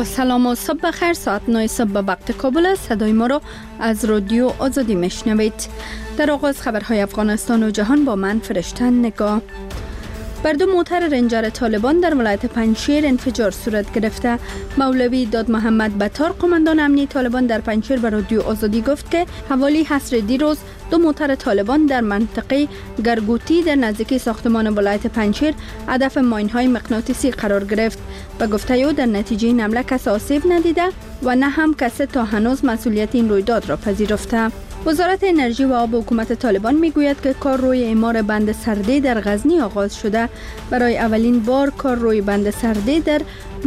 با سلام و صبح بخیر. ساعت 9 صبح به وقت کابل است. صدای ما را از رادیو آزادی میشنوید. در آغاز خبرهای افغانستان و جهان با من فرشته نگاه. بر دو موتر رنجر طالبان در ولایت پنجشیر انفجار صورت گرفته. مولوی داد محمد بطار قماندان امنیه طالبان در پنجشیر به رادیو آزادی گفت که حوالی عصر دیروز دو موتر طالبان در منطقه گرگوتی در نزدیکی ساختمان ولایت پنجشیر هدف ماین‌های مغناطیسی قرار گرفت. به گفته او در نتیجه این حمله کسی آسیب ندیده و نه هم کسی تا هنوز مسئولیت این رویداد را پذیرفته. وزارت انرژی و آب حکومت طالبان میگوید که کار روی اعمار بند سرده در غزنی آغاز شده. برای اولین بار کار روی بند سرده در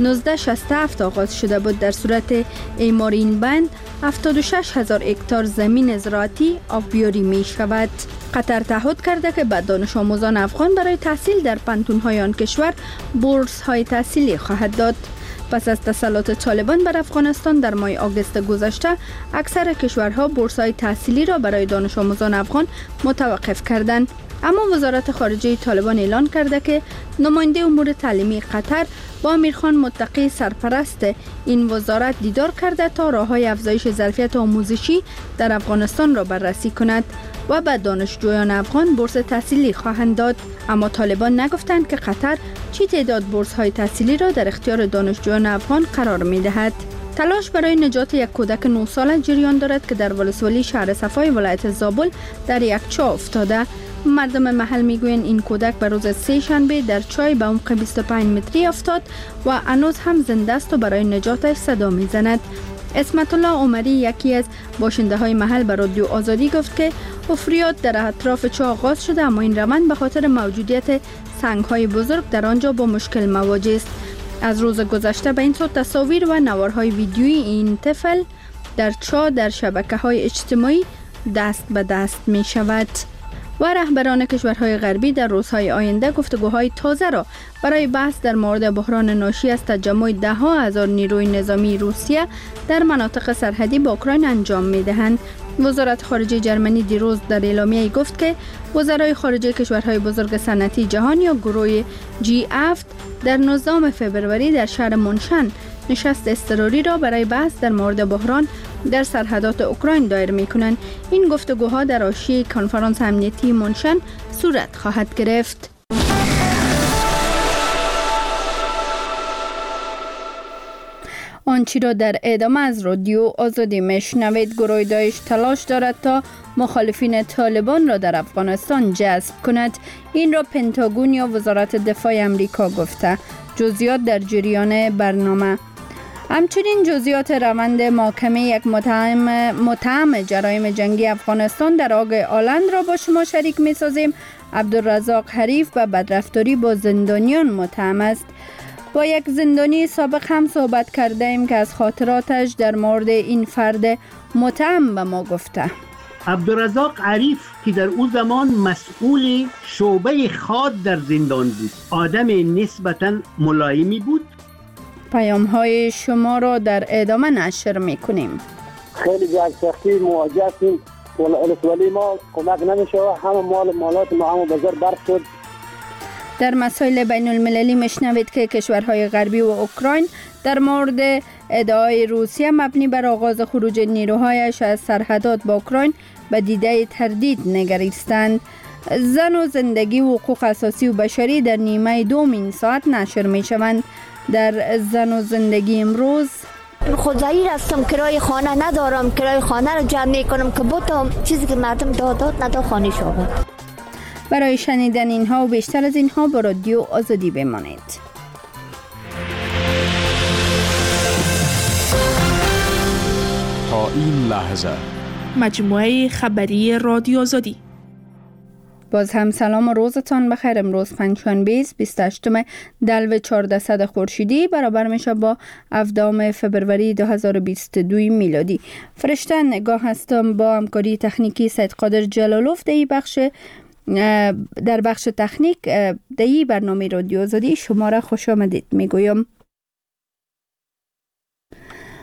1967 آغاز شده بود. در صورت اعمار این بند 76,000 هکتار زمین زراعتی آبیاری می شود. قطر تعهد کرده که به دانش آموزان افغان برای تحصیل در پانتون‌های آن کشور بورس های تحصیلی خواهد داد. پس از تسلط طالبان بر افغانستان در ماه آگوست گذشته، اکثر کشورها بورس‌های تحصیلی را برای دانش آموزان افغان متوقف کردند. اما وزارت خارجه طالبان اعلان کرده که نماینده امور تعلیمی قطر با امیرخان متقی سرپرست این وزارت دیدار کرده تا راه‌های افزایش ظرفیت آموزشی در افغانستان را بررسی کند و به دانشجویان افغان بورس تحصیلی خواهند داد. اما طالبان نگفتند که قطر چی تعداد بورس‌های تحصیلی را در اختیار دانشجویان افغان قرار می‌دهد. تلاش برای نجات یک کودک 9 ساله جریان دارد که در ولسوالی شهر صفای ولایت زابل در یک چاه افتاده. مردم محل میگویند این کودک به روز سه شنبه در چاه به عمق 25 متری افتاد و هنوز هم زنده است و برای نجاتش صدا میزند. اسمت الله عمری یکی از باشنده های محل به رادیو آزادی گفت که حفریات در اطراف چاه آغاز شده، اما این روند به خاطر موجودیت سنگ های بزرگ در آنجا با مشکل مواجه است. از روز گذشته به این صورت تصاویر و نوارهای ویدیویی این طفل در چاه در شبکه‌های اجتماعی دست به دست می شود. و رهبران کشورهای غربی در روزهای آینده گفتگوهای تازه را برای بحث در مورد بحران ناشی از تجمع 10,000 نیروی نظامی روسیه در مناطق سرحدی با اوکراین انجام می‌دهند. وزارت خارجه جرمنی دیروز در اعلامیه‌ای گفت که وزرای خارجه کشورهای بزرگ صنعتی جهان یا گروه G7 در 19 فوریه در شهر مونشن نشست اضطراری را برای بحث در مورد بحران در سرحدات اوکراین دایر می‌کنند. این گفتگوها در حاشیه کنفرانس امنیتی مونشن صورت خواهد گرفت. آنچه را در ادامه از رادیو آزادی میشنوید. گروه داعش تلاش دارد تا مخالفین طالبان را در افغانستان جذب کند. این را پنتاگون یا وزارت دفاع امریکا گفته. جزئیات در جریان برنامه. همچنین جزئیات روند محاکمه یک متهم جرایم جنگی افغانستان در آگ آلند را با شما شریک می سازیم. عبدالرزاق حریف به بدرفتاری با زندانیان متهم است. با یک زندانی سابق هم صحبت کرده ایم که از خاطراتش در مورد این فرد متهم به ما گفته. عبدالرزاق عریف که در او زمان مسئول شعبه خاد در زندان بود، آدم نسبتاً ملایمی بود. پیام های شما را در ادامه نشر میکنیم. خیلی جای سختی مواجه هستیم، ولی ما کمک نمیشه، همه مالات ما هم بازار برق شد. در مسائل بین المللی مشنوید که کشورهای غربی و اوکراین در مورد ادعای روسیه مبنی بر آغاز خروج نیروهایش از سرحدات با اوکراین به دیده تردید نگریستند. زن و زندگی و حقوق اساسی و بشری در نیمه دوم این ساعت نشر می شوند. در زن و زندگی امروز خودزایی هستم، کرای خانه ندارم، کرای خانه رو جمع میکنم که بودم چیزی که مردم دادات نداد خانه شود. برای شنیدن اینها و بیشتر از اینها با رادیو آزادی بمانید. تا این لحظه مجموعه خبری رادیو آزادی. باز هم سلام و روزتان بخیر. امروز پنجشنبه 28 دلو 1400 خورشیدی برابر میشه با 17 فوریه 2022 میلادی. فرشته نگاه هستم با همکاری تکنیکی سید قادر جلالوف در بخش تکنیک در برنامه رادیو آزادی شما را خوش آمدید میگویم.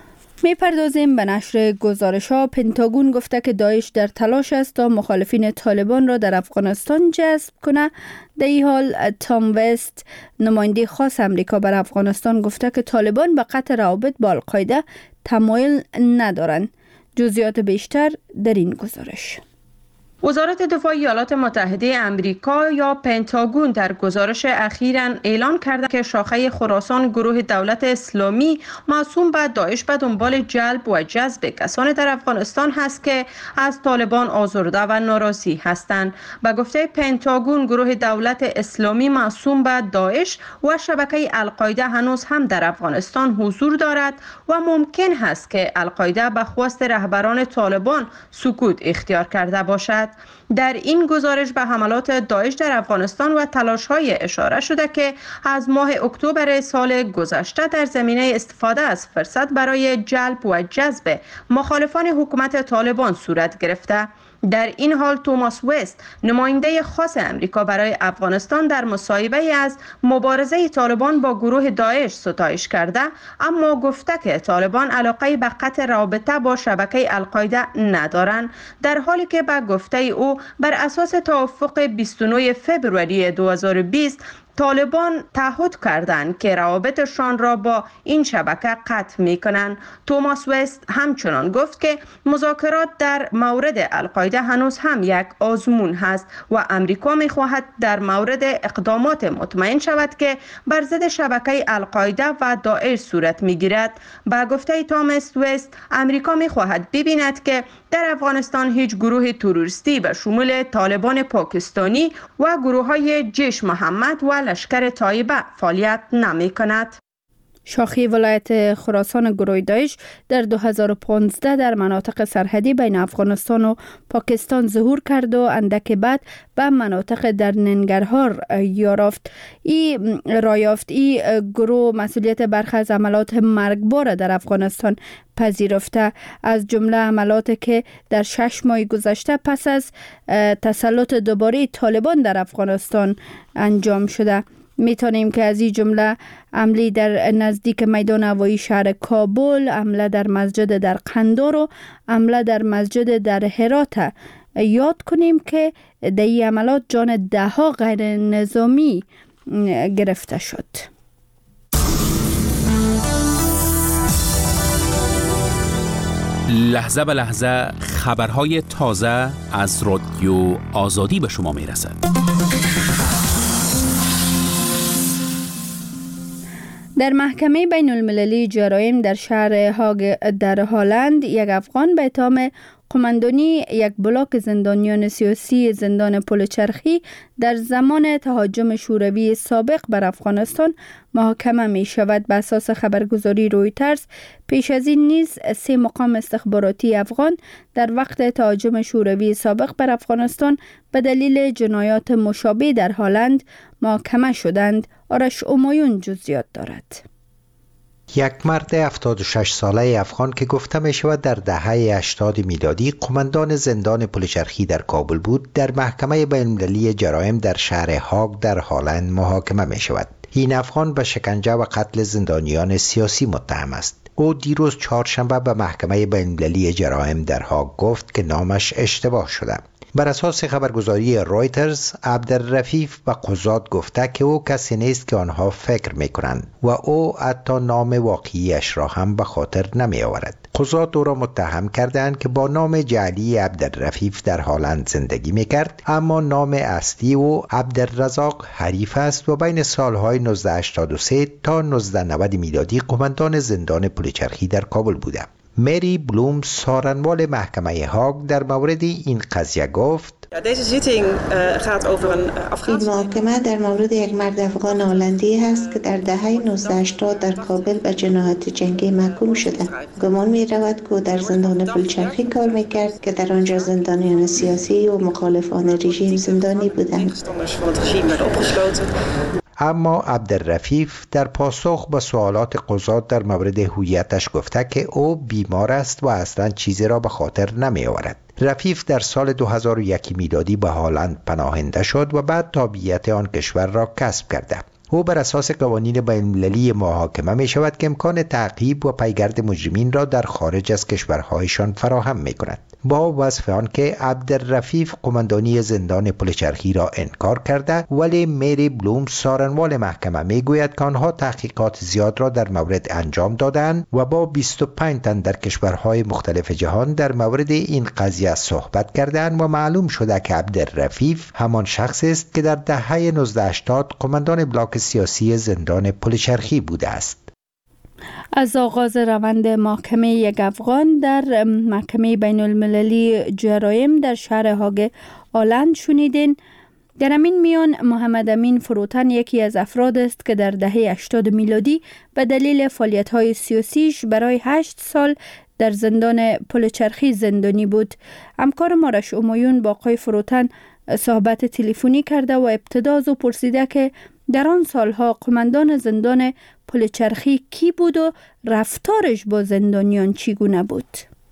میپردازیم به نشر گزارش‌ها. پنتاگون گفته که داعش در تلاش است تا مخالفین طالبان را در افغانستان جذب کنه. در این حال تام وست، نماینده خاص امریکا بر افغانستان، گفته که طالبان به قطع روابط با القاعده تمایل ندارند. جزئیات بیشتر در این گزارش. وزارت دفاع ایالات متحده امریکا یا پنتاگون در گزارش اخیراً اعلان کرده که شاخه خراسان گروه دولت اسلامی موسوم به داعش به دنبال جلب و جذب کسان در افغانستان هست که از طالبان آزرده و ناراضی هستند. به گفته پنتاگون، گروه دولت اسلامی موسوم به داعش و شبکه القاعده هنوز هم در افغانستان حضور دارد و ممکن است که القاعده به خواست رهبران طالبان سکوت اختیار کرده باشد. در این گزارش به حملات داعش در افغانستان و تلاش‌های اشاره شده که از ماه اکتبر سال گذشته در زمینه استفاده از فرصت برای جلب و جذب مخالفان حکومت طالبان صورت گرفته. در این حال توماس وست، نماینده خاص امریکا برای افغانستان، در مصاحبه از مبارزه طالبان با گروه داعش ستایش کرده، اما گفته که طالبان علاقه به قطع رابطه با شبکه القاعده ندارند، در حالی که به گفته او بر اساس توافق 29 فوریه 2020 طالبان تعهد کردند که روابطشان را با این شبکه قطع می‌کنند. توماس وست همچنان گفت که مذاکرات در مورد القاعده هنوز هم یک آزمون هست و امریکا می‌خواهد در مورد اقدامات مطمئن شود که بر ضد شبکه القاعده و داعش صورت می‌گیرد. با گفته توماس وست، امریکا می‌خواهد ببیند که در افغانستان هیچ گروه تروریستی به شمول طالبان پاکستانی و گروه‌های جیش محمد و لشکر طایبه فعالیت نمی کند. شاخه ولایت خراسان گروه داعش در 2015 در مناطق سرحدی بین افغانستان و پاکستان ظهور کرد و اندک بعد به مناطق در ننگرهار رایافت. این گروه مسئولیت برخی از عملات مرگبار در افغانستان پذیرفته، از جمله عملاتی که در 6 ماه گذشته پس از تسلط دوباره طالبان در افغانستان انجام شده. میتونیم که از این جمله حمله در نزدیک میدان هوایی شهر کابل، حمله در مسجد در قندار و حمله در مسجد در هرات یاد کنیم که در این عملات جان 10 غیر نظامی گرفته شد. لحظه به لحظه خبرهای تازه از رادیو آزادی به شما میرسد. در محکمه بین المللی جرایم در شهر هاگ در هلند، یک افغان به اتهام قماندانی یک بلاک زندانیان سیاسی زندان پل چرخی در زمان تهاجم شوروی سابق بر افغانستان محاکمه می شود. به اساس خبرگزاری رویترز، پیش از این نیز 3 مقام استخباراتی افغان در وقت تهاجم شوروی سابق بر افغانستان به دلیل جنایات مشابه در هلند محاکمه شدند. آرش امایون جزئیات دارد. یک مرد 76 ساله افغان که گفته می شود در دهه 80 میلادی قماندان زندان پل چرخی در کابل بود، در محکمه بین المللی جرایم در شهر هاگ در هلند محاکمه می شود. این افغان به شکنجه و قتل زندانیان سیاسی متهم است. او دیروز چهارشنبه به محکمه بین المللی جرایم در هاگ گفت که نامش اشتباه شده. بر اساس خبرگزاری رویترز، عبدالرفیف به قضات گفته که او کسی نیست که آنها فکر میکنند و او حتی نام واقعیش را هم به خاطر نمی آورد. قضات او را متهم کردند که با نام جعلی عبدالرفیف در هلند زندگی میکرد، اما نام اصلی او عبدالرزاق حریف است و بین سالهای 1983 تا 1990 میلادی قماندان زندان پل چرخی در کابل بوده. مری بلوم، سارنوال محکمه هاگ، در مورد این قضیه گفت: این محاکمه در مورد یک مرد افغان هلندی است که در دهه 1980 در کابل به جنایات جنگی محکوم شده. گمان می رود که در زندان پلچرخی کار می کرد که در آنجا زندانیان سیاسی و مخالفان رژیم زندانی بودند. اما عبدالرفیف در پاسخ به سوالات قضات در مورد هویتش گفته که او بیمار است و اصلا چیزی را به خاطر نمی آورد. رفیف در سال 2001 میلادی به هلند پناهنده شد و بعد تابعیت آن کشور را کسب کرده. او بر اساس قوانین بین‌المللی محاکمه می شود که امکان تعقیب و پیگرد مجرمین را در خارج از کشورهایشان فراهم می کند. با وصف آن که عبدالرفیف قماندانی زندان پلچرخی را انکار کرده، ولی میری بلوم سارنوال محکمه می گوید که آنها تحقیقات زیاد را در مورد انجام دادند و با 25 تن در کشورهای مختلف جهان در مورد این قضیه صحبت کردند و معلوم شده که عبدالرفیف همان شخص است که در دهه 1980 قماندان بلاک سیاسی زندان پلچرخی بوده است. از آغاز روند محکمه یک افغان در محکمه بین المللی جرایم در شهر هاگ آلند شنیدین. در همین میان محمد امین فروتن یکی از افراد است که در دهه 80 میلادی به دلیل فعالیت‌های سیاسیش برای 8 سال در زندان پلچرخی زندانی بود. همکار مارش امایون با آقای فروتن صحبت تلفنی کرده و ابتدا از او پرسیده که در آن سالها قماندان زندان پلچرخی کی بود و رفتارش با زندانیان چگونه بود؟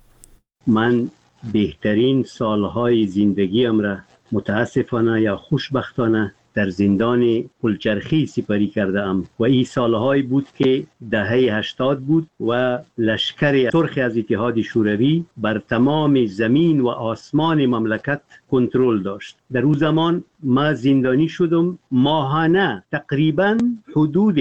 من بهترین سالهای زندگیم را متاسفانه یا خوشبختانه در زندان پلچرخی سپری کرده ام و این سالهایی بود که دهه 80 بود و لشکر سرخ از اتحاد شوروی بر تمام زمین و آسمان مملکت کنترل داشت. در اون زمان ما زندانی شدم، ماهانه تقریبا حدود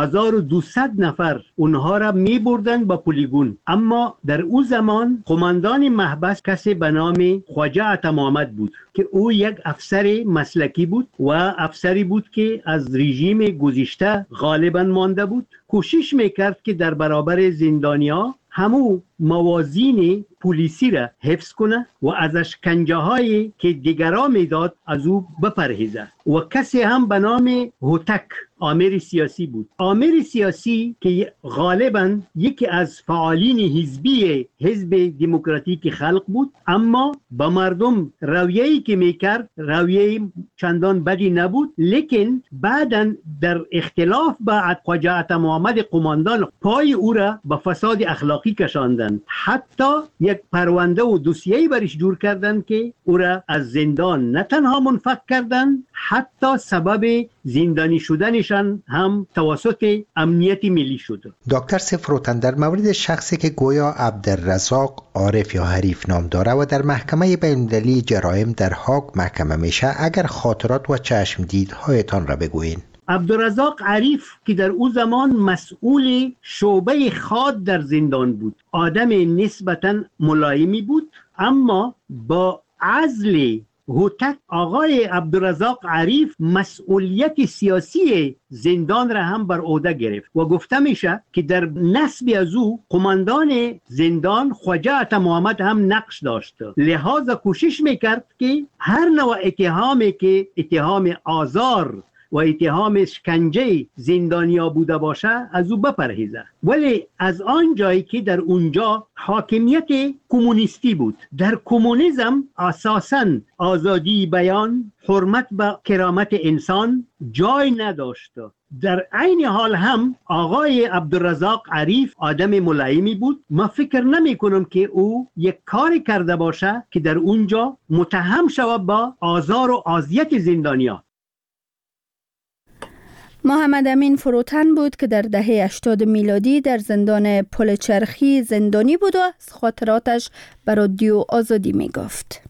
1200 نفر اونها را می بردن با پلیگون. اما در اون زمان قماندان محبس کسی به نام خواجه عطا محمد بود که او یک افسر مسلکی بود و افسری بود که از رژیم گذشته غالبا مانده بود. کوشش میکرد که در برابر زندانیا همو موازین پلیسی را حفظ کنه و از اشکنجه هایی که دیگران میداد از او بپرهیزه. و کسی هم به نام هوتک آمر سیاسی بود. آمر سیاسی که غالبا یکی از فعالین حزبی حزب دموکراتیک خلق بود، اما با مردم رویه‌ای که میکرد رویه چندان بدی نبود، لیکن بعداً در اختلاف با خواجه عطا محمد قماندان پای او را به فساد اخلاقی کشاندند. حتی یک پرونده و دوسیه‌ای برش جور کردند که او را از زندان نه تنها منفک کردند، حتی سبب زندانی شدنشان هم توسط امنیت ملی شد. دکتر سفروتن، در مورد شخصی که گویا عبدالرزاق عارف یا حریف نام داره و در محکمه بین‌المللی جرایم در هاگ محکمه میشه، اگر خاطرات و چشمدیدهایتان را بگویین. عبدالرزاق عریف که در او زمان مسئول شعبه خاد در زندان بود، آدم نسبتاً ملایمی بود، اما با عزل هوتک آقای عبدالرزاق عریف مسئولیت سیاسی زندان را هم بر عهده گرفت و گفته میشه که در نصب از او قماندان زندان خواجه عطا محمد هم نقش داشت، لحاظا کوشش میکرد که هر نوع اتهامی که اتهام آزار و اتهام شکنجه زندانیا بوده باشه از او بپرهیزه. ولی از آن جایی که در اونجا حاکمیت کمونیستی بود، در کمونیسم اساساً آزادی بیان، حرمت به کرامت انسان جای نداشت. در عین حال هم آقای عبدالرزاق عریف آدم ملایمی بود. ما فکر نمی کنم که او یک کاری کرده باشه که در اونجا متهم شود با آزار و اذیت زندانیا. محمد امین فروتن بود که در دهه 80 میلادی در زندان پلچرخی زندانی بود و از خاطراتش به رادیو آزادی می گفت.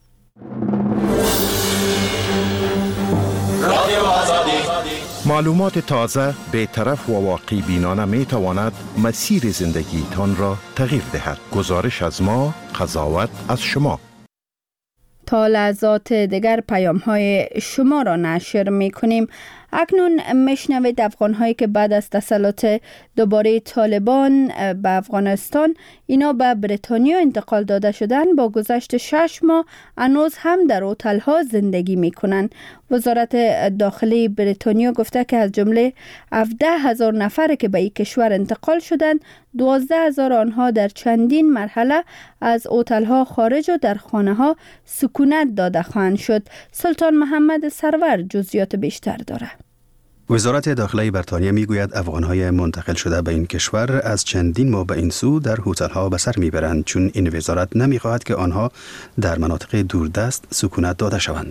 معلومات تازه، بی‌طرف و واقع بینانه می تواند مسیر زندگیتان را تغییر دهد. گزارش از ما، قضاوت از شما. تا لحظات دیگر پیام‌های شما را نشر می‌کنیم. اکنون میشنوید افغان‌هایی که بعد از تسلط دوباره طالبان به افغانستان اینا به بریتانیا انتقال داده شدن، با گذشت 6 ماه هنوز هم در هتل‌ها زندگی می‌کنند. وزارت داخلی بریتانیا گفته که از جمله 17,000 نفر که به این کشور انتقال شدند، 12,000 آنها در چندین مرحله از هتل‌ها خارج و در خانه‌ها سکونت داده خواهند شد. سلطان محمد سرور جزئیات بیشتر داره. وزارت داخلی بریتانیا میگوید افغان‌های منتقل شده به این کشور از چندین ماه به این سو در هتل‌ها به سر میبرند، چون این وزارت نمیخواهد که آنها در مناطق دوردست سکونت داده شوند.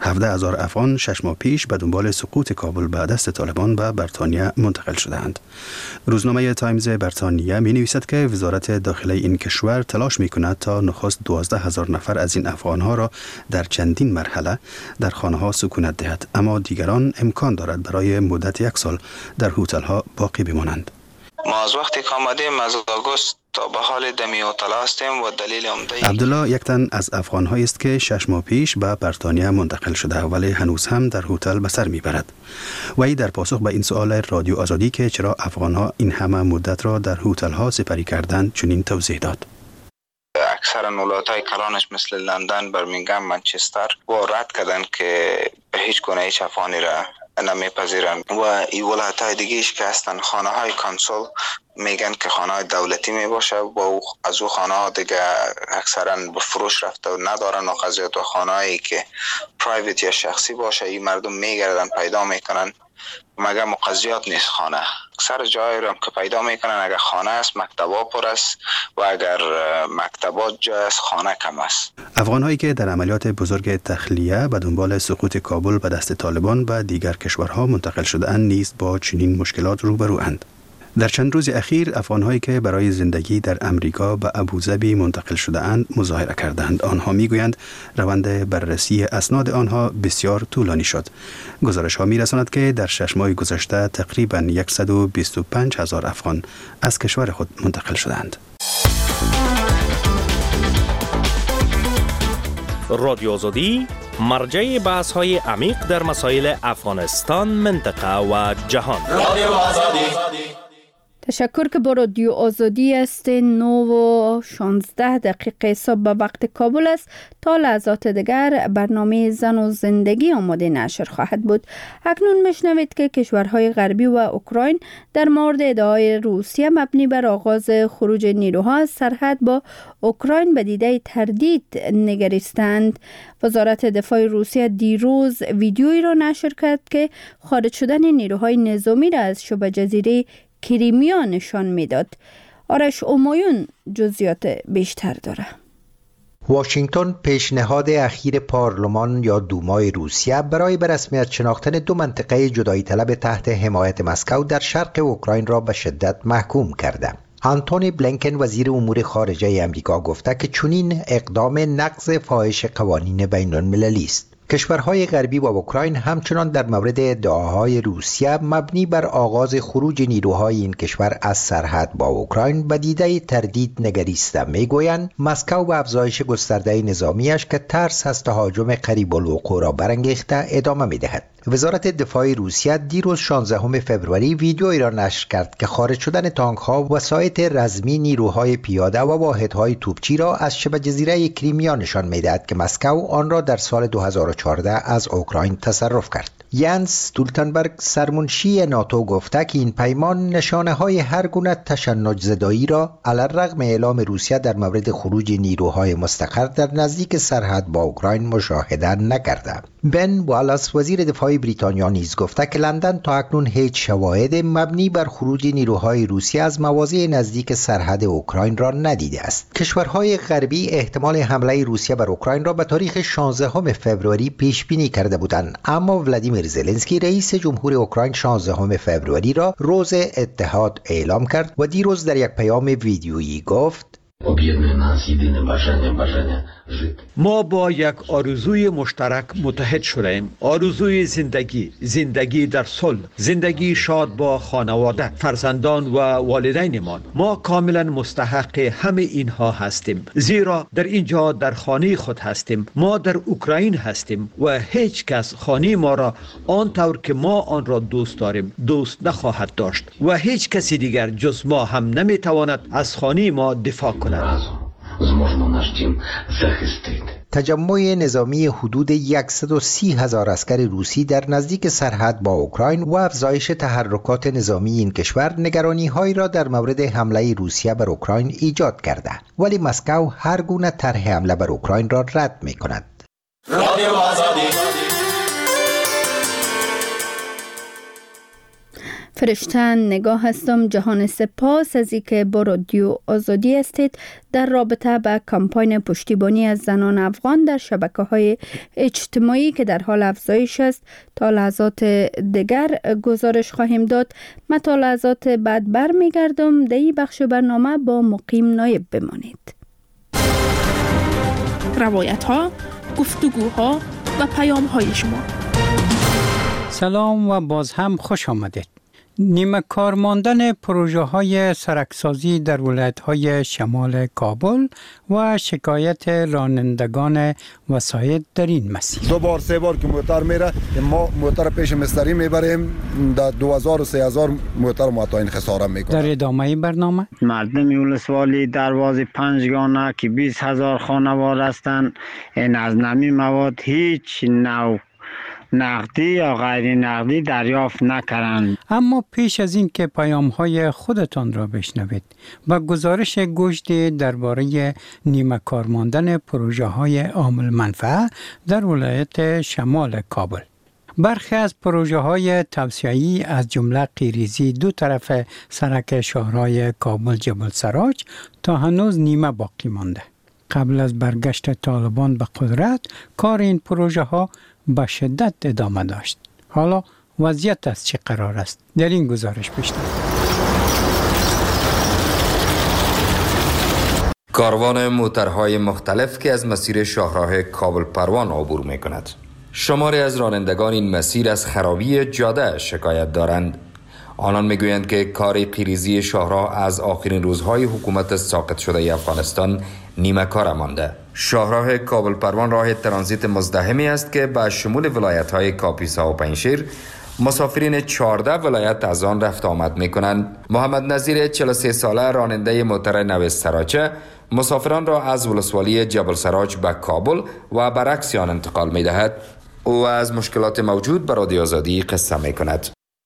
17,000 افغان 6 ماه پیش به دنبال سقوط کابل به دست طالبان به بریتانیا منتقل شدند. روزنامه تایمز بریتانیا می نویسد که وزارت داخلی این کشور تلاش می کند تا نخست 12,000 نفر از این افغان ها را در چندین مرحله در خانه ها سکونت دهد، اما دیگران امکان دارد برای مدت 1 سال در هتل ها باقی بمانند. ما از وقتی که آمدیم از آگوست تا به حال دمی هتل هستیم و دلیل عمده عبدالله یک تن از افغان هایی است که 6 ماه پیش به بریتانیا منتقل شده ولی هنوز هم در هتل به سر میبرد. وی در پاسخ به این سوال رادیو آزادی که چرا افغان ها این همه مدت را در هتل ها سپری کردند چنین توضیح داد. اکثر ولایت‌های کلانش مثل لندن، برمینگهم، منچستر و رد کردن که به هیچ گونه هیچ افغانی را نمیپذیرند و این ولایت‌های دیگه‌اش که هستن خانه‌های کانسول میگن که خانه‌های دولتی میباشه و از او خانه‌ها دیگه اکثرا به فروش رفته و ندارن و قضیت و خانه‌هایی که پرایوت یا شخصی باشه این مردم میگردن پیدا میکنن مگه مقضیات نیست خانه. اکثر جایی رو که پیدا میکنن اگر خانه است مکتبا پر است و اگر مکتبات جای است خانه کم است. افغان‌هایی که در عملیات بزرگ تخلیه به دنبال سقوط کابل به دست طالبان به دیگر کشورها منتقل شده‌اند نیز با چنین مشکلات روبروند. در چند روز اخیر افغان‌هایی که برای زندگی در امریکا به ابوظبی منتقل شده‌اند مظاهره کردند. آنها میگویند روند بررسی اسناد آنها بسیار طولانی شد. گزارش‌ها می‌رساند که در 6 ماه گذشته تقریباً 125,000 افغان از کشور خود منتقل شدند. رادیو آزادی مرجع بحث‌های عمیق در مسائل افغانستان، منطقه و جهان. رادیو آزادی. تشکر که با رادیو آزادی است. 9:16 صبح به وقت کابل است. تا لحظات دیگر برنامه زن و زندگی آماده نشر خواهد بود. اکنون میشنوید که کشورهای غربی و اوکراین در مورد ادعای روسیه مبنی بر آغاز خروج نیروها از سرحد با اوکراین به دیده تردید نگریستند. وزارت دفاع روسیه دیروز ویدیویی را نشر کرد که خارج شدن نیروهای نظامی را از شبه جزیره کریمیا نشان میداد. آرش اومایون جزئیات بیشتر داره. واشنگتن پیشنهاد اخیر پارلمان یا دومای روسیه برای به رسمیت شناختن 2 منطقه جدایی طلب تحت حمایت مسکو در شرق اوکراین را به شدت محکوم کرده. آنتونی بلینکن وزیر امور خارجه امریکا گفته که چنین اقدام نقض فاحش قوانین بین المللی است. کشورهای غربی و اوکراین همچنان در مورد ادعاهای روسیه مبنی بر آغاز خروج نیروهای این کشور از سرحد با اوکراین به دیده تردید نگریسته. میگویند مسکو به افزایش گسترده نظامیش که ترس از تهاجم قریب الوقوع را برانگیخته ادامه میدهد. وزارت دفاع روسیه دیروز 16 فوریه ویدیویی را نشر کرد که خارج شدن تانک‌ها و وسایط رزمی نیروهای پیاده و واحدهای توپچی را از شبه جزیره کریمیا نشان می‌دهد که مسکو آن را در سال 2014 از اوکراین تصرف کرد. یانس استولتنبرگ سرمنشی ناتو گفته که این پیمان نشانه‌های هر گونه تشنج زدایی را علی‌الرغم اعلام روسیه در مورد خروج نیروهای مستقر در نزدیک سرحد با اوکراین مشاهده نکرده. بن والاس وزیر دفاع بریتانیا نیز گفته که لندن تا اکنون هیچ شواهد مبنی بر خروج نیروهای روسیه از مواضع نزدیک سرحد اوکراین را ندیده است. کشورهای غربی احتمال حمله روسیه بر اوکراین را به تاریخ 16 فوریه پیش بینی کرده بودند، اما ولادیمیر زلنسکی رئیس جمهور اوکراین 16 فوریه را روز اتحاد اعلام کرد و دیروز در یک پیام ویدیویی گفت ما با یک آرزوی مشترک متحد شدیم. آرزوی زندگی در صلح، زندگی شاد با خانواده، فرزندان و والدینمان. ما کاملا مستحق همه اینها هستیم، زیرا در اینجا در خانه خود هستیم. ما در اوکراین هستیم و هیچ کس خانه ما را آنطور که ما آن را دوست داریم دوست نخواهد داشت و هیچ کسی دیگر جز ما هم نمیتواند از خانه ما دفاع کند. تجمع نظامی حدود 130,000 عسکر روسی در نزدیک سرحد با اوکراین و افزایش تحرکات نظامی این کشور نگرانی‌هایی را در مورد حمله روسیه بر اوکراین ایجاد کرده، ولی مسکو هر گونه طرح حمله بر اوکراین را رد می‌کند. رادیو آزادی. فرشتن نگاه هستم. جهان سپاس از اینکه با رادیو آزادی هستید. در رابطه با کمپاین پشتیبانی از زنان افغان در شبکه‌های اجتماعی که در حال افزایش است تا لحظات دیگر گزارش خواهیم داد. من تا لحظات بعد برمیگردم. در این بخش برنامه با مقیم نایب بمانید. روایت ها، گفتگوها و پیام های شما. سلام و باز هم خوش آمدید. نیمه کار ماندن پروژه های سرکسازی در ولایت های شمال کابل و شکایت رانندگان وسایط در این مسیر. 2 بار 3 بار که موتر میره، ما موتر پیش مستری میبریم، در 2000 و 3000 موتر معطاین خساره میکنه. در ادامه برنامه مردم ولسوالی دروازه پنجگانه که 20000 خانواده هستند، این از نمی مواد هیچ نوع نقدی یا غیر نقدی دریافت نکردند. اما پیش از این که پیام‌های خودتان را بشنوید و گزارش گشتی درباره نیمه کار ماندن پروژه‌های عامل منفعه در ولایت شمال کابل. برخی از پروژه‌های توسعه‌ای از جمله قیریزی 2 طرف سرک شاهراه کابل جبل سراج تا هنوز نیمه باقی مانده. قبل از برگشت طالبان به قدرت کار این پروژه‌ها به شدت ادامه داشت. حالا وضعیت از چه قرار است؟ در این گزارش بشنوید. کاروان موترهای مختلف که از مسیر شاهراه کابل پروان عبور می کند. شماری از رانندگان این مسیر از خرابی جاده شکایت دارند. آنان میگویند که کار قیریزی شاهراه از آخرین روزهای حکومت ساقط شده افغانستان نیمه کار مانده. شاهراه کابل پروان راه ترانزیت مزدحمی است که به شمول ولایت‌های کاپیسا و پنجشیر مسافرین 14 ولایت از آن رفت آمد می‌کنند. محمد نظیر 43 ساله راننده موتر نو سراچه مسافران را از ولسوالی جبل سراج به کابل و برعکس آن انتقال می‌دهد. او از مشکلات موجود به رادیو آزادی قصه می‌کند.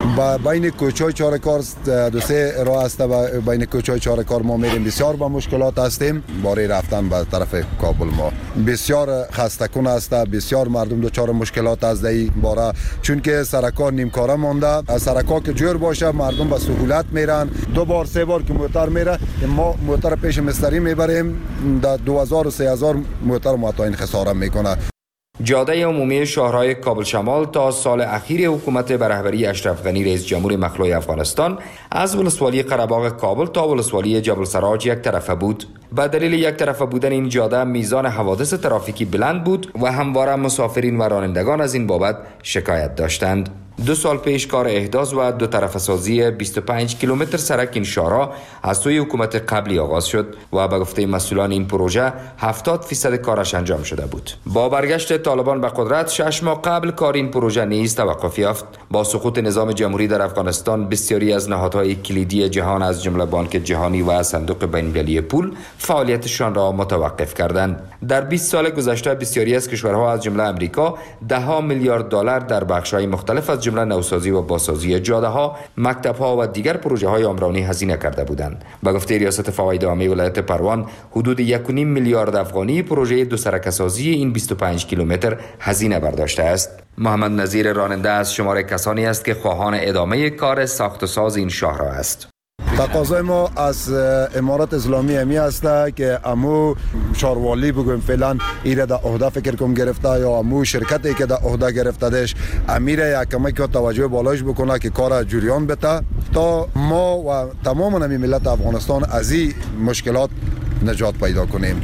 بین کوچه‌های چارکار 2-3 راه است و بین کوچه‌های چارکار ما میریم، بسیار با مشکلات هستیم. باره رفتن به طرف کابل ما بسیار خسته کن است، بسیار مردم دچار مشکلات است در این باره، چون که سرکار نیمکاره مانده. سرکار که جور باشه مردم به سهولت میرن. 2 بار 3 بار که موتر میره، ما موتر پیش مستری میبریم، در 2000 و 3000 موتر معطاین خساره میکنه. جاده عمومی شاهراه کابل شمال تا سال اخیر حکومت به رهبری اشرف غنی رئیس جمهور مخلوع افغانستان از ولسوالی قره‌باغ کابل تا ولسوالی جبل سراج یک طرفه بود. به دلیل یک طرفه بودن این جاده میزان حوادث ترافیکی بلند بود و همواره مسافرین و رانندگان از این بابت شکایت داشتند. 2 سال پیش کار احداث و 2 طرفه سازی 25 کیلومتر سرک این شاهراه از سوی حکومت قبلی آغاز شد و به گفته مسئولان این پروژه 70% کارش انجام شده بود. با برگشت طالبان به قدرت 6 ماه قبل کار این پروژه نیز توقف یافت. با سقوط نظام جمهوری در افغانستان بسیاری از نهادهای کلیدی جهان از جمله بانک جهانی و صندوق بین‌المللی پول فعالیتشان را متوقف کردند. در 20 سال گذشته بسیاری از کشورها از جمله امریکا 10 میلیارد دلار در بخش‌های مختلف از جمله نوسازی و بازسازی جاده‌ها، مکتب‌ها و دیگر پروژه‌های عمرانی هزینه کرده بودند. به گفته ریاست فواید عامه ولایت پروان، حدود 1.5 میلیارد افغانی پروژه 2 سرک‌سازی این 25 کیلومتر هزینه برداشته است. محمد نظیر راننده از شمار کسانی است که خواهان ادامه کار ساخت و ساز این شاهراه است. تقاضای ما از امارات اسلامی همی است که امو شاروالی بگویم فعلا ایره در عهده فکر کم گرفته یا امو شرکتی که در عهده گرفته امیره یک کمی که توجه بالاش بکنه که کار جریان بده تا ما و تمام نمی ملت افغانستان از این مشکلات نجات پیدا کنیم.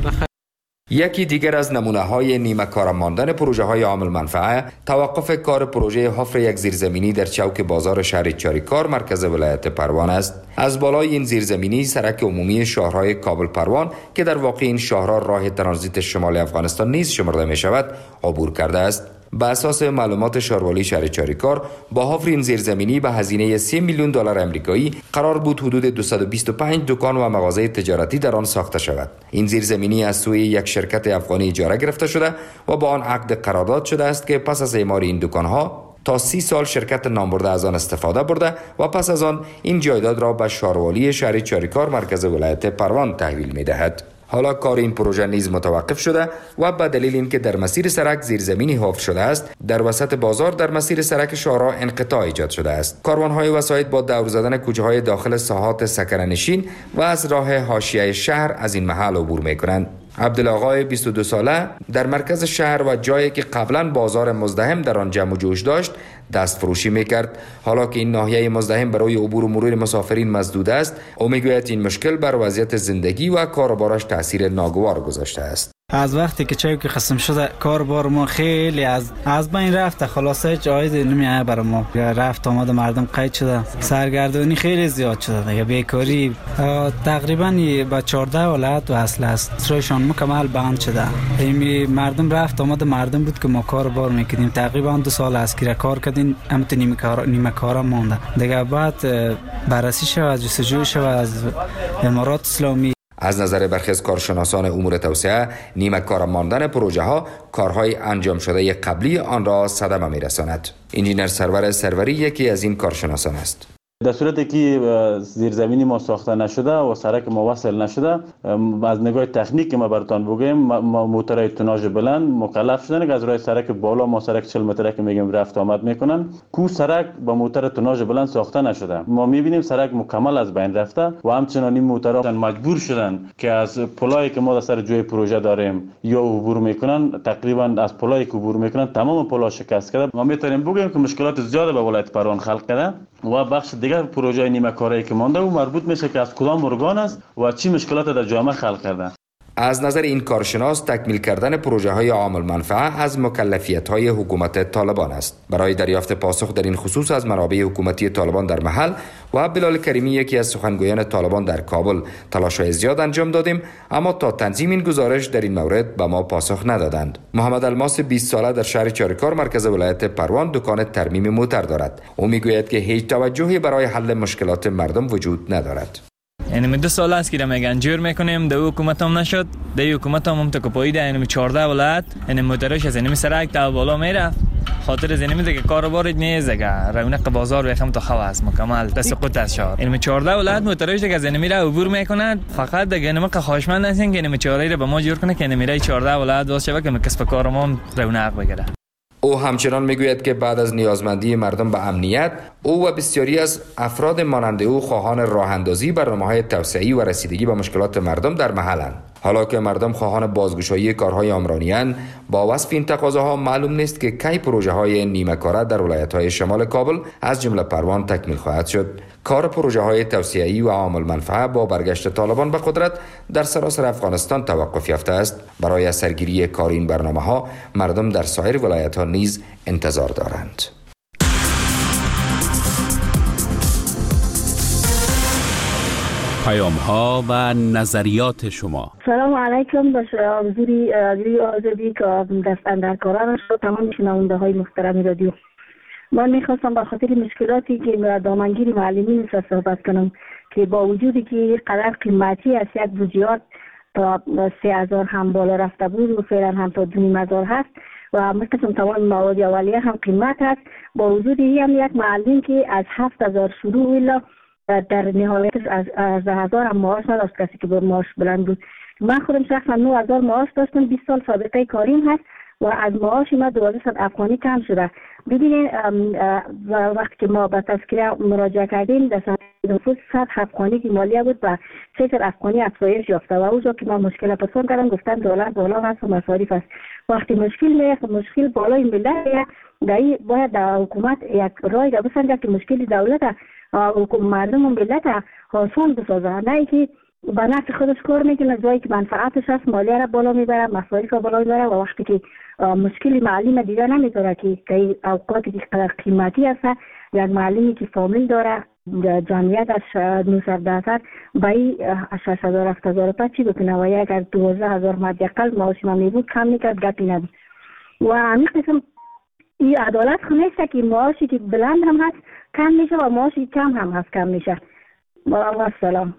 یکی دیگر از نمونه‌های نیمه کار ماندن پروژه‌های عامل منفعه توقف کار پروژه حفر یک زیرزمینی در چوک بازار شهر چاریکار مرکز ولایت پروان است. از بالای این زیرزمینی سرک عمومی شاهراه کابل پروان که در واقع این شاهراه راه ترانزیت شمال افغانستان نیز شمرده می شود عبور کرده است. به اساس معلومات شاروالی شهر چاریکار با حفر این زیرزمینی به هزینه 3 میلیون دلار آمریکایی قرار بود حدود 225 دکان و مغازه تجارتی در آن ساخته شود. این زیرزمینی از سوی یک شرکت افغانی اجاره گرفته شده و با آن عقد قرارداد شده است که پس از اعمار این دکانها تا 30 سال شرکت نامبرده از آن استفاده برده و پس از آن این جایداد را به شاروالی شهر چاریکار مرکز ولایت پروان تحویل می دهد. حالا کار این پروژه نیز متوقف شده و به دلیل اینکه در مسیر سرک زیرزمینی حفر شده است، در وسط بازار در مسیر سرک شارع انقطاع ایجاد شده است. کاروان‌های وسایط با دور زدن کوچه‌های داخل ساحات سکنه‌نشین و از راه حاشیه شهر از این محل عبور می‌کنند. عبدالآقای 22 ساله در مرکز شهر و جایی که قبلا بازار مزدحم در آن جمع و جوش داشت دست فروشی میکرد. حالا که این ناحیه مزدحم برای عبور و مرور مسافرین مسدود است، او میگوید این مشکل بر وضعیت زندگی و کاروبارش تاثیر ناگوار گذاشته است. از وقتی که چای که خصم شده کاربار ما خیلی از بین رفته، خلاصه هیچ عایدی نمیاد برای ما. رفت آمد مردم قید شده، سرگردانی خیلی زیاد شده دیگه، بیکاری تقریبا با 14 ولایت وصل است، سرشان مکمل بند شده. این مردم رفت آمد مردم بود که ما کاربار میکردیم، تقریبا 2 سال است که کار کردیم، اما نیمه کارا مونده دیگه. بعد بررسی شود، جستجو شود از امارات اسلامی. از نظر برخی از کارشناسان امور توسعه، نیمه کار ماندن پروژه ها کارهای انجام شده قبلی آن را صدمه میرساند. انجینر سرور سروری یکی از این کارشناسان است. در صورتی که زیرزمینی ما ساخته نشده و سرک ما وصل نشده، از نگاه تکنیک ما براتون بگیم، موتورهای توناژ بلند مکلف شدن که از راه سرک بالا، ما سرک 40 متره که میگیم رفت آمد میکنن، کو سرک با موتور توناژ بلند ساخته نشده. ما میبینیم سرک مکمل از بین رفته و همچنان این موتورها مجبور شدن که از پلایی که ما در سر جوی پروژه داریم یا عبور میکنن، تقریبا از پلایی که عبور میکنن تمام پلا شکست کرده. ما میتونیم بگیم که مشکلات زیاد به ولایت پروان خلق کرده و بخش دیگر پروژه نیمه کاری که مانده و مربوط میشه که از کدام ارگان است و چی مشکلات در جامعه خلق کرده. از نظر این کارشناس، تکمیل کردن پروژه های عامل منفعه از مکلفیت های حکومت طالبان است. برای دریافت پاسخ در این خصوص از منابع حکومتی طالبان در محل و بلال کریمی یکی از سخنگویان طالبان در کابل تلاش‌های زیاد انجام دادیم، اما تا تنظیم این گزارش در این مورد به ما پاسخ ندادند. محمد الماس 20 ساله در شهر چارکار مرکز ولایت پروان دکان ترمیم موتر دارد. او میگوید که هیچ توجهی برای حل مشکلات مردم وجود ندارد. یعنی 2 سال است که میگن جور میکنیم، دو حکومت هم نشد، دو حکومت هم تکپایی ده، یعنی 14 ولایت، یعنی موتورش از این سرک تا بالا میرفت، خاطر از این که کاروبار نیست دیگه، رونق بازار بخم تا خواص مکمل تسقط از شهر. یعنی 14 ولایت موتورش دیگه از این میره عبور میکنه، فقط دیگه ما خواهشمند هستیم که این چاره رو به ما جور کنه که این میره 14 ولایت واسه شبکه کسب کار ما رونق بگیره. او همچنان میگوید که بعد از نیازمندی مردم به امنیت، او و بسیاری از افراد مانند او خواهان راه اندازی برنامه‌های توسعه‌ای و رسیدگی به مشکلات مردم در محلند. حالا که مردم خواهان بازگشایی کارهای عمرانی‌اند، با وصف این تقاضاها معلوم نیست که کی پروژه‌های نیمه کاره در ولایت‌های شمال کابل از جمله پروان تکمیل خواهد شد. کار پروژه‌های توسعه‌ای و عامل منفعه با برگشت طالبان به قدرت در سراسر افغانستان توقف یافته است. برای سرگیری کار این برنامه‌ها مردم در سایر ولایت‌ها نیز انتظار دارند. پیام‌ها و نظریات شما. سلام علیکم. به حضوری رادیو آزادی که در کارانش و تمام شنونده محترم رادیو، من میخواستم به خاطر مشکلاتی که دامنگیر معلمین صحبت کنم که با وجودی که قدر قیمتی است، یک بودجه تا 3000 هم بالا رفته بود و فعلا هم تا 2500 هست و مثل تمام مواد اولیه هم قیمت هست. با وجودی هم یک معلم که از 7000 شروع الا در نهایت از 1000 هم معاش نداشت، کسی که با معاش بلند بود. من خودم شخصا 9000 معاش داشتم، 20 سال سابقه کاریم هست و از معاش ما 1200 افغانی کم شده. ببینید وقتی که ما به تذکره مراجعه کردیم در نفوس 100 افغانی که مالیه بود و 3000 افغانی افزایش یافته و اونجا که ما مشکل پرسان کردم گفتن دلار بالا هست و مصارف است. وقتی مشکل بالای ملت باید در حکومت یک رای را بسنجه که مشکل دولت مردم و ملت آسان بسازه، نه که به نفع خودش کار میکنه، جایی که منفعتش هست مالیه را بالا میبره، مصارف را بالا میبره و وقتی که مشکل معلم دیگه نمیداره که اوقاتی که قیمتی هست، یک معلمی که فامیل داره جمعیت از 910 بایی 6000 چی بکنه و اگر 12000 مدیقل معاش ما میبود کم میکرد گپی نبود. و همین قسم این عدالت خونیسته که معاشی که بلند هم هست کم میشه و معاشی کم هم هست کم میشه. با سلام.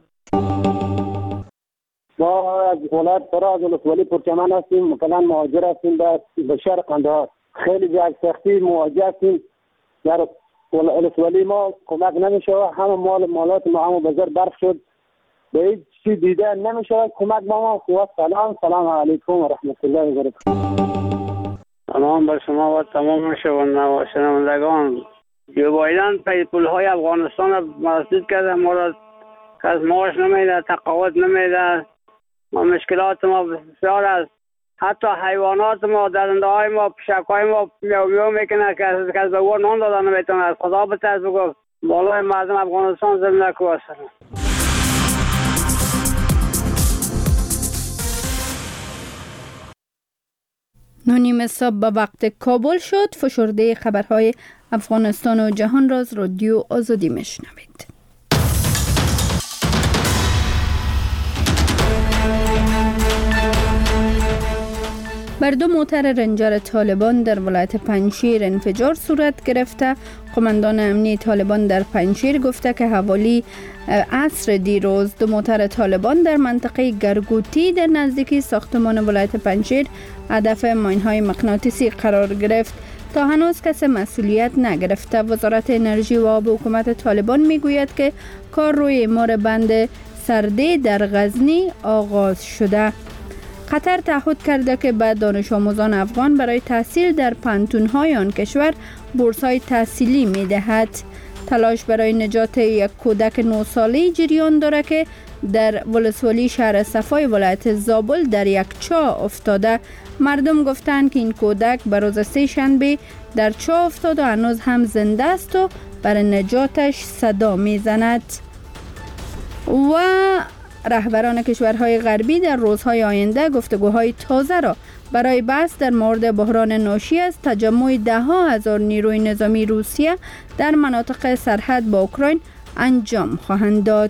ما از ولایت فراز ولسوالی پرچمن هستیم، مثلا مهاجر هستیم به شهر قندهار. خیلی جای سختی مواجه هستیم. در ولسوالی ما کمک نمیشه، همه مالات ما هم بازار برف شد به هیچ چیز دیده نمیشه. کمک با ما خواه. سلام علیکم و رحمت الله و برکاته. سلام بر شما و تمام شنوندگان. جو بایدن پول های افغانستان را مسدود کرده، ما را کس معاش نمیده، تقاعد نمیده، ما مشکلات ما بسیار است. حتی حیوانات ما، درنده های ما، پشک های ما میو میو میکنه که کس به ور نان داده نمیتونه. از خدا بترس بگو بالای مردم افغانستان زمینه کو است. نونیم صبح به وقت کابل شد. فشرده خبرهای افغانستان و جهان را از رادیو آزادی میشنوید. بر دو موتر رنجر طالبان در ولایت پنجشیر انفجار صورت گرفته. قماندان امنی طالبان در پنجشیر گفته که حوالی عصر دیروز دو موتر طالبان در منطقه گرگوتی در نزدیکی ساختمان ولایت پنجشیر هدف ماین‌های مغناطیسی قرار گرفت. تا هنوز کسی مسئولیت نگرفته. وزارت انرژی و آب حکومت طالبان میگوید که کار روی اعمار بند سرده در غزنی آغاز شده. قطر تعهد کرده که به دانش آموزان افغان برای تحصیل در پانتون‌های آن کشور بورس‌های تحصیلی می‌دهد. تلاش برای نجات یک کودک 9 ساله‌ای جریان دارد که در ولسوالی شهر صفای ولایت زابل در یک چاه افتاده. مردم گفتند که این کودک به روز سه شنبه در چاه افتاد و هنوز هم زنده است و برای نجاتش صدا می‌زند. و رهبران کشورهای غربی در روزهای آینده گفتگوهای تازه را برای بحث در مورد بحران ناشی از تجمع 10,000 نیروی نظامی روسیه در مناطق سرحد با اوکراین انجام خواهند داد.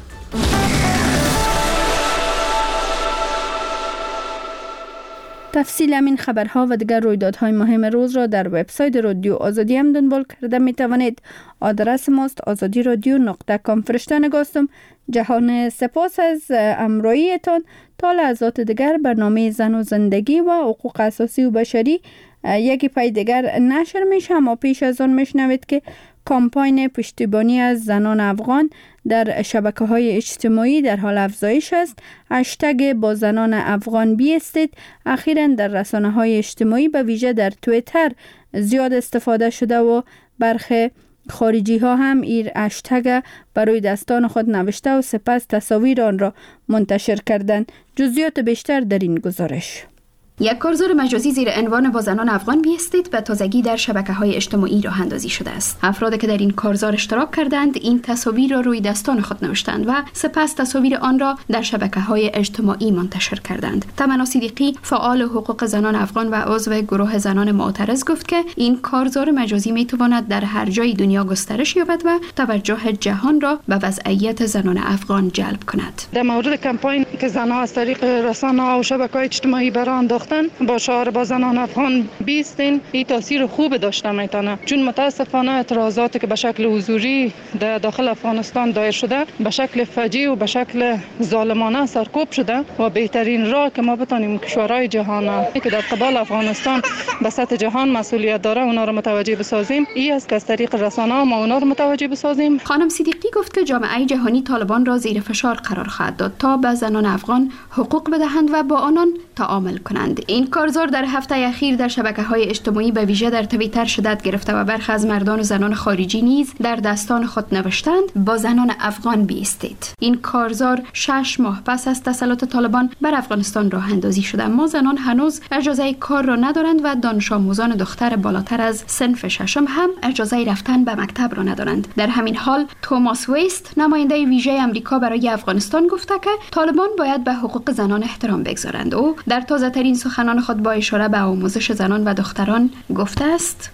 تفصیل همین خبرها و دیگر رویدادهای مهم روز را در وبسایت رادیو آزادی هم دنبال کرده می توانید. آدرس ماست azadiradyo.com. فرشته نگاستم. جهان سپاس از امرویتان. تا لحظات دیگر برنامه زن و زندگی و حقوق اساسی و بشری یکی پای دیگر نشر میشه، اما پیش از آن میشنوید که کامپاین پشتیبانی از زنان افغان در شبکه‌های اجتماعی در حال افزایش است. هشتگ با زنان افغان بیستید اخیراً در رسانه‌های اجتماعی به ویژه در توییتر زیاد استفاده شده و برخی خارجی ها هم این هشتگ برای دستان خود نوشته و سپس تصاویر آن را منتشر کردند. جزئیات بیشتر در این گزارش. یک کارزار مجازی زیر عنوان با زنان افغان بیستید به تازگی در شبکه‌های اجتماعی راه اندازی شده است. افرادی که در این کارزار اشتراک کردند این تصاویر را روی دستان خود نوشتند و سپس تصاویر آن را در شبکه‌های اجتماعی منتشر کردند. تمنا صدیقی فعال حقوق زنان افغان و عضو گروه زنان معترض گفت که این کارزار مجازی میتواند در هر جای دنیا گسترش یابد و توجه جهان را به وضعیت زنان افغان جلب کند. در مورد کمپاین که زنها از طریق رسانه‌ها و شبکه‌های اجتماعی برآ انداختند با شعار با زنان افغان بیستین، این تاثیر خوب داشته میتونه، چون متاسفانه اعتراضاتی که به شکل حضوری در داخل افغانستان دایر شده به شکل فجیع و به شکل ظالمانه سرکوب شده و بهترین راه که ما بتونیم کشورهای جهان که در قبال افغانستان به سطح جهان مسئولیت داره اونا رو متوجه بسازیم، این است که از طریق رسانه‌ها ما اونا رو متوجه بسازیم. خانم صدیقی گفت که جامعه جهانی طالبان را زیر فشار قرار خواهد داد تا به زنان افغان حقوق بدهند و با آنان تعامل کنند. این کارزار در هفته اخیر در شبکه‌های اجتماعی به ویژه در توییتر شدت گرفته و برخی از مردان و زنان خارجی نیز در دستان خود نوشتند با زنان افغان بیستید. این کارزار 6 ماه پس از تسلط طالبان بر افغانستان راه اندازی شده. ما زنان هنوز اجازه کار را ندارند و دانش آموزان دختر بالاتر از صنف ششم هم اجازه رفتن به مکتب را ندارند. در همین حال توماس ویست نماینده ویژه آمریکا برای افغانستان گفته که طالبان باید به حقوق زنان احترام بگذارند. او در تازه‌ترین سخنان خود با اشاره به آموزش زنان و دختران گفته است: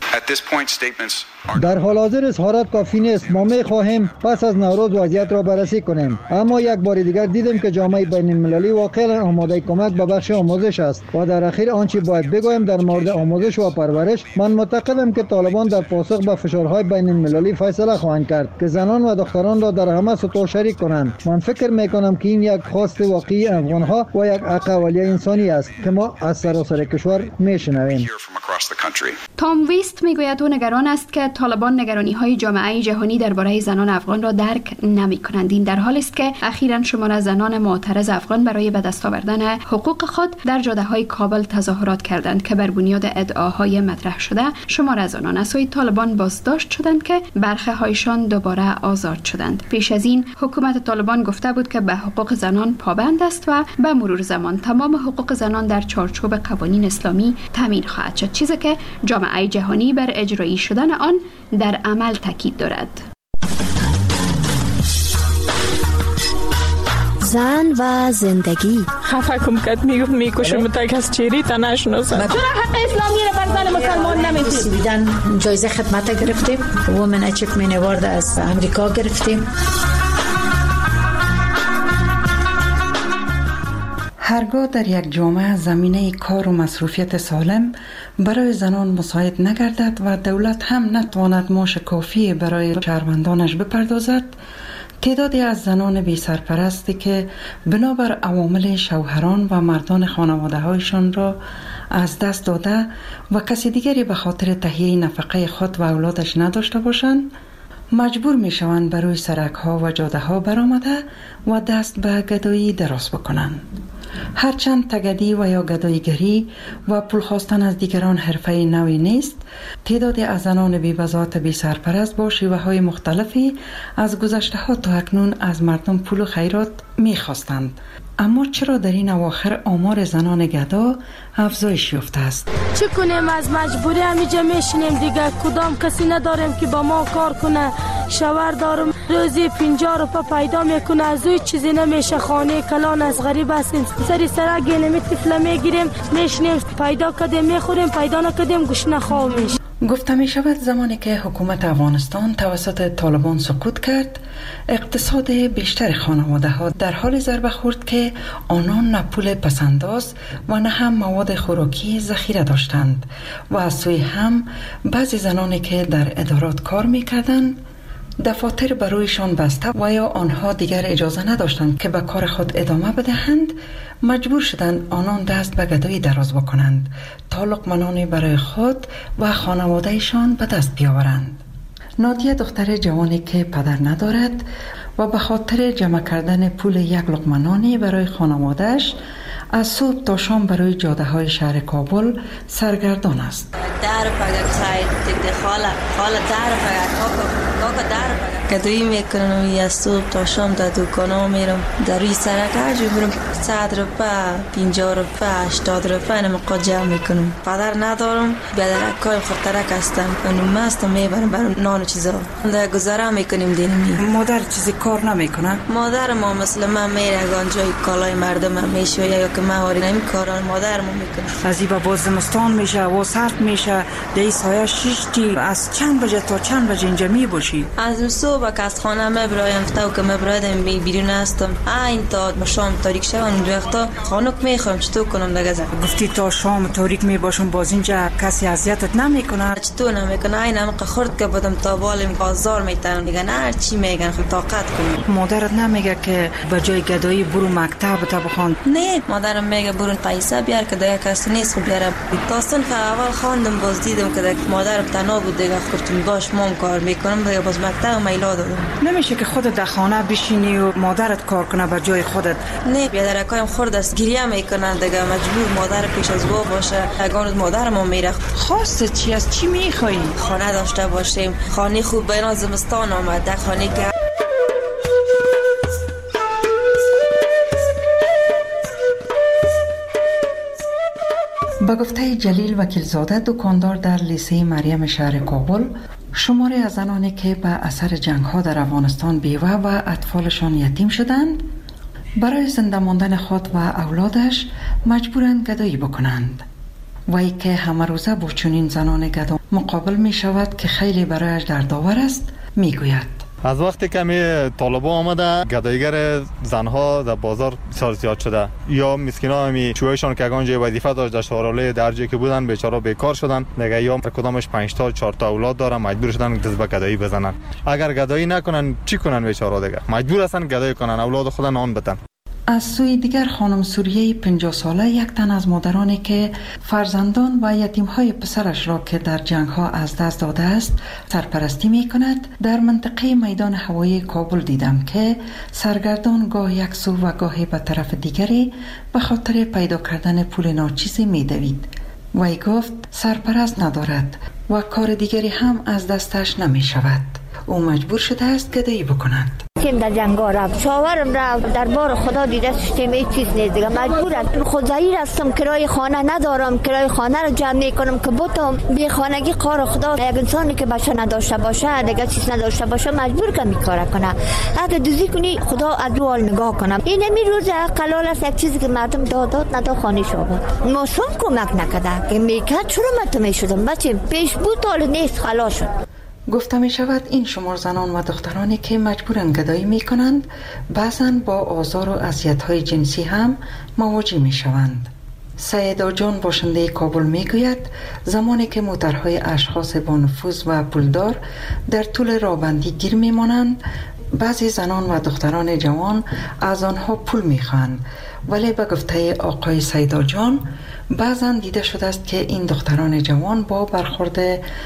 در حال حاضر اظهارات کافی نیست. ما می‌خواهیم پس از نوروز وضعیت را بررسی کنیم، اما یک بار دیگر دیدیم که جامعه بین‌المللی واقعا آماده کمک به بخش آموزش است و در اخیر آنچه باید بگویم در مورد آموزش و پرورش، من معتقدم که طالبان در پاسخ به فشارهای بین‌المللی فیصله خواهند کرد که زنان و دختران را در همه سطوح شریک کنند. من فکر می‌کنم که این یک خواست واقعی افغان‌ها و یک حق اولیه انسانی است که ما از سراسر کشور میشنویم. تام ویست میگوید او نگران است که طالبان نگرانی‌های جامعه جهانی درباره زنان افغان را درک نمی‌کنند. این در حالی است که اخیراً شمار از زنان معترض افغان برای به دست آوردن حقوق خود در جاده‌های کابل تظاهرات کردند که بر بنیاد ادعاهای مطرح شده شمار از آنان از سوی طالبان بازداشت شدند که برخی هایشان دوباره آزاد شدند. پیش از این حکومت طالبان گفته بود که به حقوق زنان پابند است و به مرور زمان تمام حقوق زنان در چارچوب قوانین اسلامی تامین خواهد شد، چیزی که جامعه جهانی بر اجرایی شدن آن در عمل تاکید دارد. زن و زندگی. خفه کم کد میکشم تا کس چیری تا نشناسم. چرا حق اسلامی را بر زن مسلمان نمیدید؟ بیدن جایزه خدمت گرفتیم، وومن اچیومنت اوارد از امریکا گرفتیم. هرگاه در یک جامعه زمینه کار و مصروفیت سالم برای زنان مساعد نگردد و دولت هم نتواند معاش کافی برای شهروندانش بپردازد، تعدادی از زنان بی سرپرستی که بنابر عوامل شوهران و مردان خانواده هایشان را از دست داده و کسی دیگری به خاطر تهیه نفقه خود و اولادش نداشته باشند، مجبور می شوند بروی سرک ها و جاده ها برآمده و دست به گدایی دراز بکنند. هرچند تگدی و یا گداییگری و پول خواستن از دیگران حرفه نوی نیست، تعدادی از زنان بی بضاعت بی سرپرست با شیوه های مختلفی از گذشته ها تا اکنون از مردم پول و خیرات می خواستند. اما چرا در این اواخر آمار زنان گدا افزایش یافته است؟ چه کنیم؟ از مجبوری همیجا میشینیم دیگه. کدام کسی نداریم که با ما کار کنه. شوهر دارم روزی 50 روپیه پیدا میکنه، از اوی چیزی نمیشه. خانه کلان از غریب هستیم، سری سرک گینمی طفله میگیریم میشینیم، پیدا کردیم میخوریم، پیدا نکردیم گوشنه خواه میشه. گفته می شود زمانی که حکومت افغانستان توسط طالبان سقوط کرد، اقتصاد بیشتر خانواده ها در حال ضربه خورد که آنان نه پول پسنداز و نه هم مواد خوراکی ذخیره داشتند و از سوی هم بعضی زنانی که در ادارات کار می کردند دفاتر برویشان بسته و یا آنها دیگر اجازه نداشتند که به کار خود ادامه بدهند، مجبور شدند آنان دست به گدایی دراز بکنند تا لقمه برای خود و خانوادهشان به دست بیاورند. نادیه دختر جوانی که پدر ندارد و به خاطر جمع کردن پول یک لقمه نانی برای خانوادهش از صبح تا شام برای جاده های شهر کابل سرگردان است. گدایی میکنم یا صبح تا شام در دکانا میرم، در روی سرک هر جو برم 100 روپیه 50 روپیه 80 روپیه نمقا جمع میکنم. پدر ندارم، بیادرکای خورترک هستم، اونم هستم میبرم برام نان و چیزا در گذاره میکنیم دینمی. مادر چیزی کار نمیکنه؟ مادر ما مثل من میره گانجای کالای مردم هم میشه یا که مهاری نمی کاران مادر ما میکنه. از این با زمستان میشه و سرد میشه، در سایه شیشتی از چند بجه تا چند بجه اینجا می باشی؟ از صبح که از خانه مبرایم فتاو که مبرادم بیرون هستم این تا شام تاریک شون اون وقتا خانوک میخوام چطور کنم دیگه. گفتی تا شام تاریک میباشم باز اینجا کسی اذیتت نمیکنه؟ چطور نمیکنه؟ این هم خورد که بدم تا بالم بازار میتونم دیگه نه هر چی میگن خب طاقت کنم. مادرت نمیگه که به جای گدایی برو مکتب تا بخوان؟ نه، مادرم میگه برو پیسه بیار که دیگه کسی نیست خب بیارم. داستان که اول خواندم باز دیدم که مادرم تنها بود دیگه، گفتم باش مام کار میکنم دیگه باز مکتب میلا دادم. نمیشه که خودت در خانه بشینی و مادرت کار کنه به جای خودت؟ نه، بیادرکایم خورد است گریه میکنن دیگه، مجبور مادر پیش از با باشه. اگه مادرم میره. خواست چی از چی میخوایی؟ خانه داشته باشیم، خانه خوب بین زمستان آمده، خانه که با گفته جلیل وکیلزاده دکاندار در لیسه مریم شهر کابل، شماری از زنانی که به اثر جنگ ها در افغانستان بیوه و اطفالشان یتیم شدند برای زنده ماندن خود و اولادش مجبورند گدایی بکنند و ای که همه روزه با چنین زنان گدا مقابل می شود که خیلی برایش دردآور است، می گوید از وقتی که طالبان آمده گداییگر زنها در بازار بسیار زیاد شده، یا مسکینا همی چوهایشان که اگانجا وظیفه داشت در شوراله درجه که بودن بیچاره بیکار شدن دیگه، یا کدامش 5 تا 4 تا اولاد دارن مجبور شدن دست به گدایی بزنن. اگر گدایی نکنن چی کنن بیچاره دیگه؟ مجبور هستن گدایی کنن اولاد خود نان بدن. از سوی دیگر خانم سوریه 50 ساله یک تن از مادرانی که فرزندان و یتیم‌های پسرش را که در جنگ‌ها از دست داده است سرپرستی می‌کند در منطقه میدان هوایی کابل دیدم که سرگردان گاه یک سو و گاهی به طرف دیگری به خاطر پیدا کردن پول ناچیزی می‌دوید. وی گفت سرپرست ندارد و کار دیگری هم از دستش نمی‌شود. او مجبور شده است گدایی بکند. کم در جنگا رفت شاورم رفت در بار خدا دیده سیستم هیچ چیز نیست دیگه مجبورم خود ضعیف هستم کرای خانه ندارم کرای خانه رو جمع میکنم که بتم بی خانگی قار خدا یک انسانی که بچه نداشته باشه دیگه چیز نداشته باشه مجبور که میکاره کنه اگه دوزی کنی خدا از رو حال نگاه کنم این می روز قلال است یک چیزی که مردم دادات ندا خانه شود موسم کمک نکرده که میکرد چرا متو میشدم بچه پیش بود حال نیست خلاص شد. گفته می شود این شمار زنان و دخترانی که مجبورن گدایی می کنند بعضاً با آزار و اذیت‌های جنسی هم مواجه می شوند. سیدا جان باشنده کابل می گوید زمانی که موترهای اشخاص با نفوذ و پولدار در طول راهبندی گیر می مانند بعضی زنان و دختران جوان از آنها پول می خواهند ولی به گفته آقای سیدا جان بعضا دیده شده است که این دختران جوان با برخورد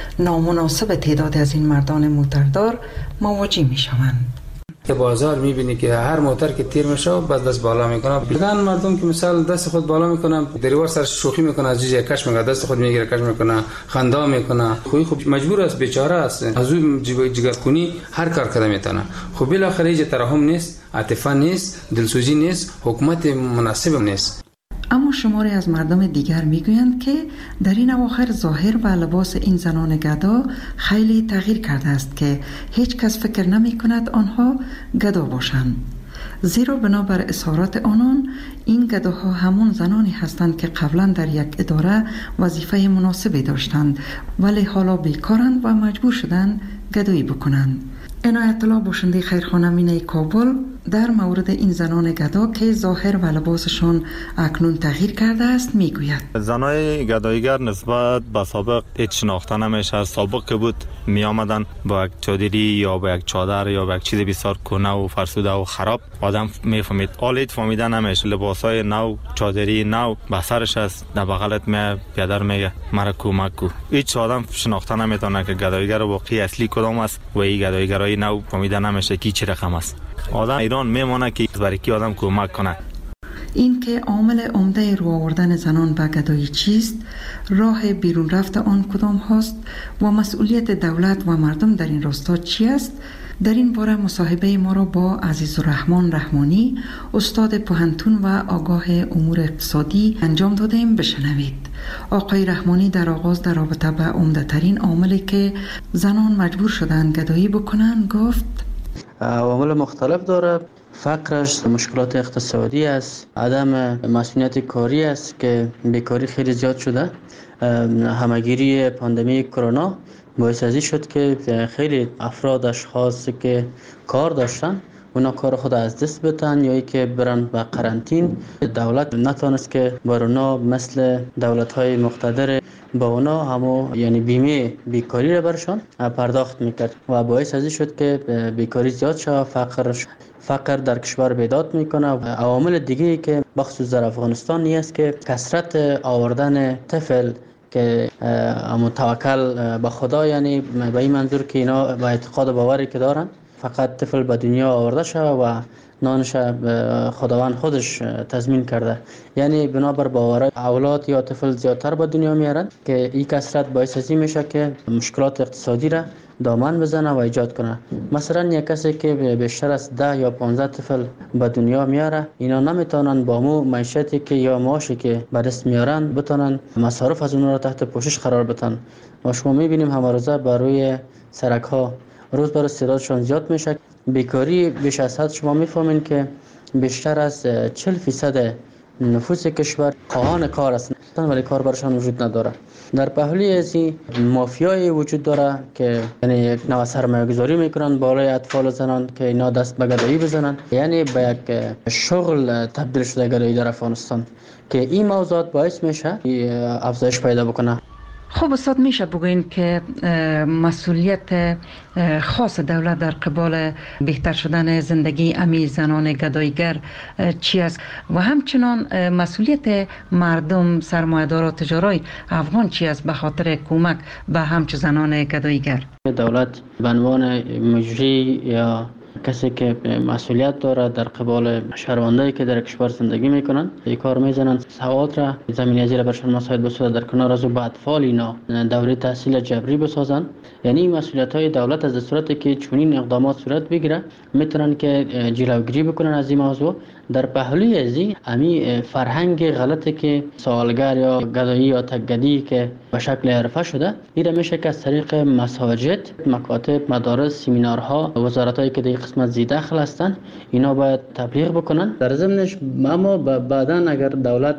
نامناسب تعداد از این مردان موتردار مواجه می شوند. که بازار میبینی که هر موتر که تیر میشه باز دست بالا میکنه بگن مردم که مثلا دست خود بالا میکنن دریوار سر شوخی میکنه از جیجه کش میکنه دست خود میگیره کش میکنه خندا میکنه خوب مجبور است بیچاره است از اون جگر کنی هر کار کرده میتونه خب بالاخره هیچ ترحم نیست عاطفه نیست دلسوزی نیست حکومت مناسب نیست. اما شماری از مردم دیگر میگویند که در این اواخر ظاهر و لباس این زنان گدا خیلی تغییر کرده است که هیچ کس فکر نمی کند آنها گدا باشند. زیرا بنابر اظهارات آنان این گداها همون زنانی هستند که قبلا در یک اداره وظیفه مناسبی داشتند ولی حالا بیکارند و مجبور شدند گدایی بکنند. عنایت الله باشنده خیرخانه مینه کابل در مورد این زنان گدا که ظاهر و لباسشون اکنون تغییر کرده است میگوید زنای گدایگر نسبت به سابق هیچ شناخته نمیشه. سابق که بود می آمدن با یک چادری یا با یک چادر یا با یک چیز بسیار کنه و فرسوده و خراب آدم میفهمید. حال هیچ فهمیده نمیشه. لباسای نو چادری نو به سرش است در بغلت می پدر میگه مرا کمک کو. هیچ آدم شناخته نمیتونه که گدایگر واقعی اصلی کدام است و این گدایگرای نو فهمیده نمیشه کی چه رقم است. آدم ایران میمونه که برای کی آدم کمک کنه. این که عامل عمده رو آوردن زنان به گدایی چیست، راه بیرون رفت آن کدام هاست و مسئولیت دولت و مردم در این راستا چی است، در این باره مصاحبه ما را با عزیزالرحمن رحمانی استاد پوهنتون و آگاه امور اقتصادی انجام دادیم. بشنوید. آقای رحمانی در آغاز در رابطه به عمده ترین عاملی که زنان مجبور شدند گدایی بکنند گفت عوامل مختلف داره. فقرش مشکلات اقتصادی است، عدم مسئولیت کاری است که بیکاری خیلی زیاد شده. همگیری پاندمی کرونا باعث ازی شد که خیلی افراد اشخاص که کار داشتن اونا کار خود از دست بدن یا ای که برن به قرنطین. دولت نتونست که بر اونا مثل دولت‌های مقتدر با اونا همو یعنی بیمه بیکاری را برشان پرداخت میکرد و باعث ازی شد که بیکاری زیاد شد. فقر در کشور بیداد میکنه. عوامل دیگه که بخصوص در افغانستان نیست که کثرت آوردن طفل که متوکل به خدا، یعنی به این منظور که اینا با اعتقاد و باوری که دارن فقط طفل به دنیا آورده شد و نانش خداوند خودش تضمین کرده، یعنی بنابر باور اولاد یا طفل زیادتر به دنیا میارن که این کثرت باعث ازی میشه که مشکلات اقتصادی را دامن بزنه و ایجاد کنه. مثلا یک کسی که بیشتر از 10 یا 15 طفل به دنیا میاره، اینا نمیتونن با مو معیشتی که یا معاشی که به دست میارن بتونن مصارف از اونها را تحت پوشش قرار بدن. و شما میبینیم همه روزه بر روی سرک ها روز بر روز تعدادشون زیاد میشه. بیکاری بیش از حد شما میفهمین که بیشتر از 40% نفوس کشور خواهان کار هستند ولی کار برشان وجود نداره. در پهلوی از این مافیای وجود داره که یعنی یک نوع سرمایه گذاری میکنن بالای اطفال و زنان که اینا دست به گدایی بزنن، یعنی به یک شغل تبدیل شده گدایی در افغانستان که این موضوعات باعث میشه افزایش پیدا بکنه. خب استاد میشه بگوین که مسئولیت خاص دولت در قبال بهتر شدن زندگی امی زنان گدایگر چی است و همچنان مسئولیت مردم سرمایه‌دار و تجارای افغان چی است به خاطر کمک به همچون زنان گدایگر؟ دولت به عنوان مجری یا کسی که مسئولیت داره در قبال شهروندایی که در کشور زندگی میکنن این کار میزنن سواد را زمینه زیر برشان مساعد بسازه در کنار از به اطفال اینا دوره تحصیل جبری بسازن. یعنی مسئولیت های دولت از صورتی که چنین اقدامات صورت بگیره میتونن که جلوگیری بکنن از این موضوع. در پهلوی ازی امی فرهنگ غلطی که سوالگر یا گدایی یا تکگدی که به شکل حرفه شده این میشه که از طریق مساجد، مکاتب، مدارس، سمینارها، وزارتایی که در قسمت زی داخل هستن اینا باید تبلیغ بکنن. در ضمنش اما بعداً اگر دولت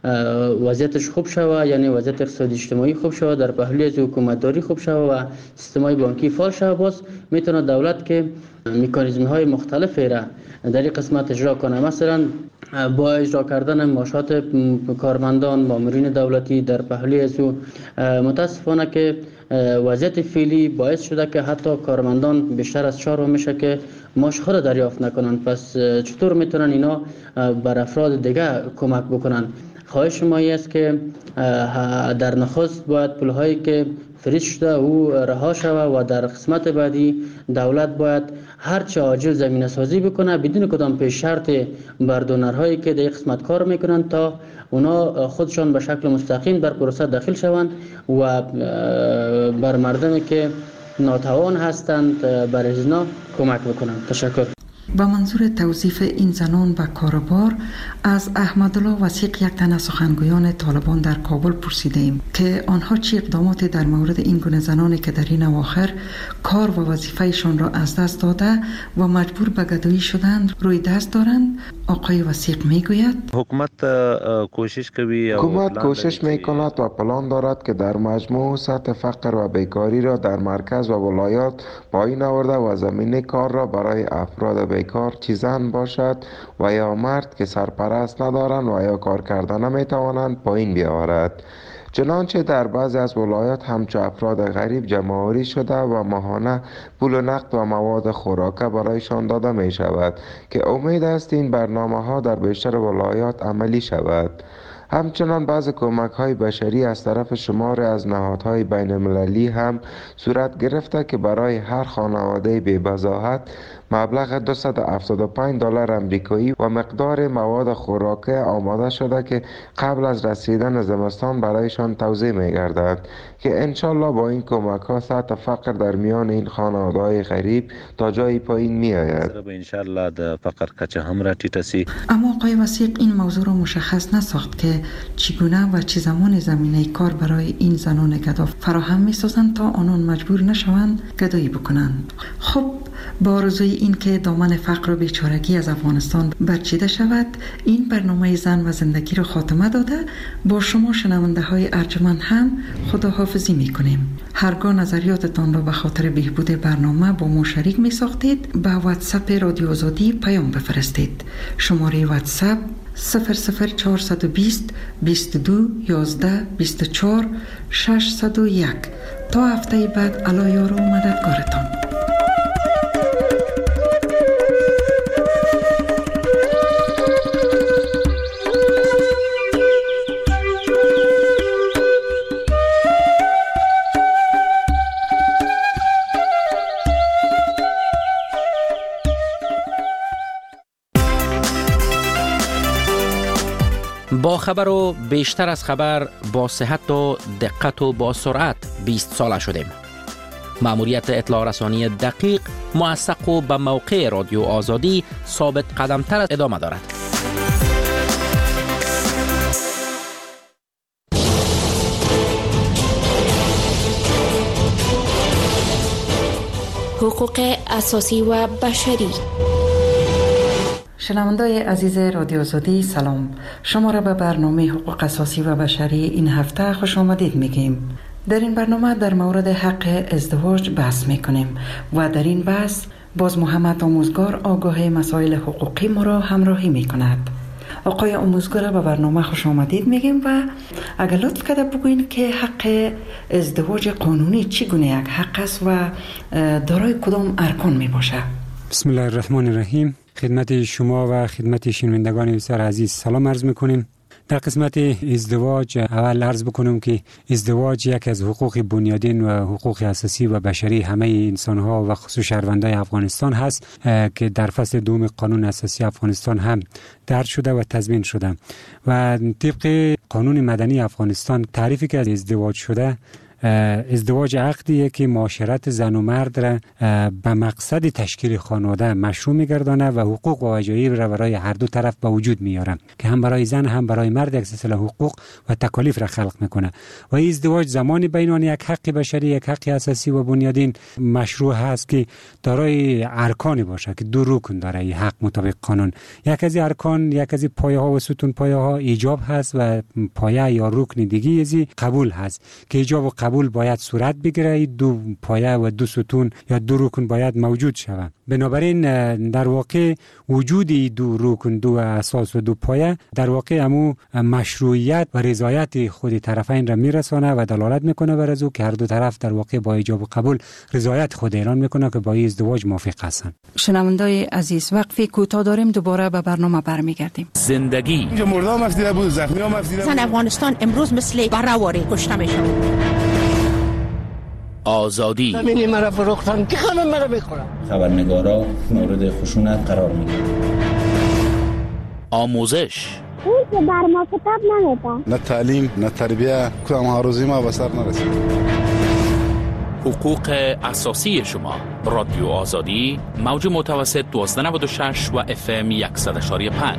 وضعیتش خوب شوه، یعنی وضعیت اقتصادی اجتماعی خوب شوه، در پهلوی از حکومتداری خوب شوه و سیستم‌های بانکی فعال شوه، باز میتونه دولت که مکانیزم‌های مختلفی را در این قسمت اجرا کنه. مثلا با اجرا کردن معاشات کارمندان، مامورین دولتی در پهلوی از متاسفانه که وضعیت فعلی باعث شده که حتی کارمندان بیشتر از 4 ماه میشه که معاش خود دریافت نکنن. پس چطور میتونن اینا بر افراد دیگه کمک بکنن؟ خواهش ما است که در نخست باید پولهایی که فریز شده او رها شوه و در قسمت بعدی دولت باید هرچه عاجل زمینه سازی بکنه بدون کدام پیش شرط بر دونرهایی که در قسمت کار میکنن تا اونا خودشان به شکل مستقیم در پروسه داخل شوند و بر مردمی که ناتوان هستند بر ازنا کمک بکنند. تشکر. با منظور توظیف این زنان به کاربار از احمدالله وثیق یک تن از سخنگویان طالبان در کابل پرسیدیم که آنها چه اقداماتی در مورد این گونه زنانی که در این اواخر کار و وظیفهشان را از دست داده و مجبور به گدایی شدند روی دست دارند. آقای وثیق میگوید حکومت کوشش میکند و پلان دارد که در مجموع سطح فقر و بیکاری را در مرکز و ولایات پایین آورده و زمینه کار را برای افراد بیکار چه زن باشد و یا مرد که سرپرست ندارند و یا کار کردن نمیتوانند پایین بیاورد. چنانچه در بعضی از ولایات همچو افراد غریب جمع‌آوری شده و ماهانه پول و نقد و مواد خوراکه برایشان داده می شود که امید است این برنامه ها در بیشتر ولایات عملی شود. همچنان بعض کمک‌های بشری از طرف شماری از نهادهای بین‌المللی هم صورت گرفته که برای هر خانواده بی‌بضاعت مبلغ $275 آمریکایی و مقدار مواد خوراکی آماده شده که قبل از رسیدن زمستان برایشان توزیع می‌گردد که انشالله با این کمک‌ها سطح فقر در میان این خانواده‌های غریب تا جایی پایین می‌آید. انشالله د فقر کچه هم را ټیټه. اما آقای وثیق این موضوع را مشخص نساخت که چگونه و چه زمان زمینه کار برای این زنان گدا فراهم می‌سازند تا آنان مجبور نشوند گدایی بکنند. خب با آرزوی این که دامن فقر و بیچارگی از افغانستان برچیده شود، این برنامه زن و زندگی را خاتمه داده با شما شنونده های ارجمند هم خداحافظی می کنیم. هرگاه نظریاتتان را به خاطر بهبود برنامه با ما شریک می ساختید به واتساپ رادیو آزادی پیام بفرستید. شماره واتساپ 00420 22 11 24 601. تا هفته بعد الله یار و مددگارتان. با خبر و بیشتر از خبر، با صحت و دقت و با سرعت 20 ساله شدیم. مأموریت اطلاع رسانی دقیق، موثق و به موقع رادیو آزادی ثابت قدمتر ادامه دارد. حقوق اساسی و بشری. شنوندای عزیز رادیو آزادی سلام. شما را به برنامه حقوق اساسی و بشری این هفته خوش آمدید میگیم. در این برنامه در مورد حق ازدواج بحث میکنیم و در این بحث باز محمد آموزگار آگاه مسائل حقوقی ما را همراهی میکند. آقای آموزگار به برنامه خوش آمدید میگیم و اگر لطف کرده بگوین که حق ازدواج قانونی چگونه یک حق است و دارای کدام ارکان می باشه؟ بسم الله الرحمن الرحیم. خدمت شما و خدمت شنوندگان بسیار عزیز سلام عرض میکنیم. در قسمت ازدواج اول عرض بکنم که ازدواج یک از حقوق بنیادین و حقوق اساسی و بشری همه انسان‌ها و خصوص شهروندان افغانستان هست که در فصل دوم قانون اساسی افغانستان هم درج شده و تضمین شده و طبق قانون مدنی افغانستان تعریفی که از ازدواج شده، ازدواج عقدیه که معاشرت زن و مرد را به مقصد تشکیل خانواده مشروع می‌گردانه و حقوق و وجایب را برای هر دو طرف به وجود میاره که هم برای زن هم برای مرد یک سلسله حقوق و تکالیف را خلق میکنه و این ازدواج زمانی بین آن یک حق بشری، یک حق اساسی و بنیادین مشروع هست که دارای ارکانی باشه که دو رکن داره این حق مطابق قانون. یک از ارکان، یک از پایه‌ها و ستون پایه‌ها ایجاب هست و پایه یا رکن دیگه از قبول هست که ایجاب و قبول باید صورت بگیره. دو پایه و دو ستون یا دو رکن باید موجود شود. بنابراین در واقع وجود دو رکن، دو اساس و دو پایه در واقع همو مشروعیت و رضایت خود طرفین را میرسانه و دلالت میکنه بر از او که هر دو طرف در واقع با ایجاب و قبول رضایت خود اعلان میکنه که با این ازدواج موافق هستند. شنوندای عزیز، وقفی کوتاه داریم، دوباره به برنامه برمیگردیم. زندگی اینجا مردم افسیده بود، زخمی هم افسیده بود. زن افغانستان امروز مثل برآوری کشته میشه. آزادی زمینی مرا فروختن که خانم مرا بخورم. خبرنگارا مورد خشونت قرار میگیرن. آموزش اون که بر ما کتاب نمیده. نه تعلیم نه تربیه، کدام هاروزی ما به سر نرسید. حقوق اساسی شما. رادیو آزادی، موج متوسط 1296 و FM 100.5.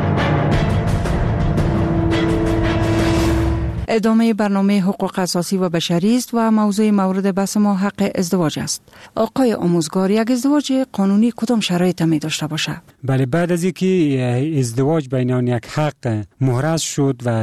ادامه برنامه حقوق اساسی و بشری است و موضوع مورد بحث ما حق ازدواج است. آقای آموزگار، یک ازدواج قانونی کدام شرایط می داشته باشه؟ بله، بعد از اینکه ازدواج بین آن یک حق محرز شد و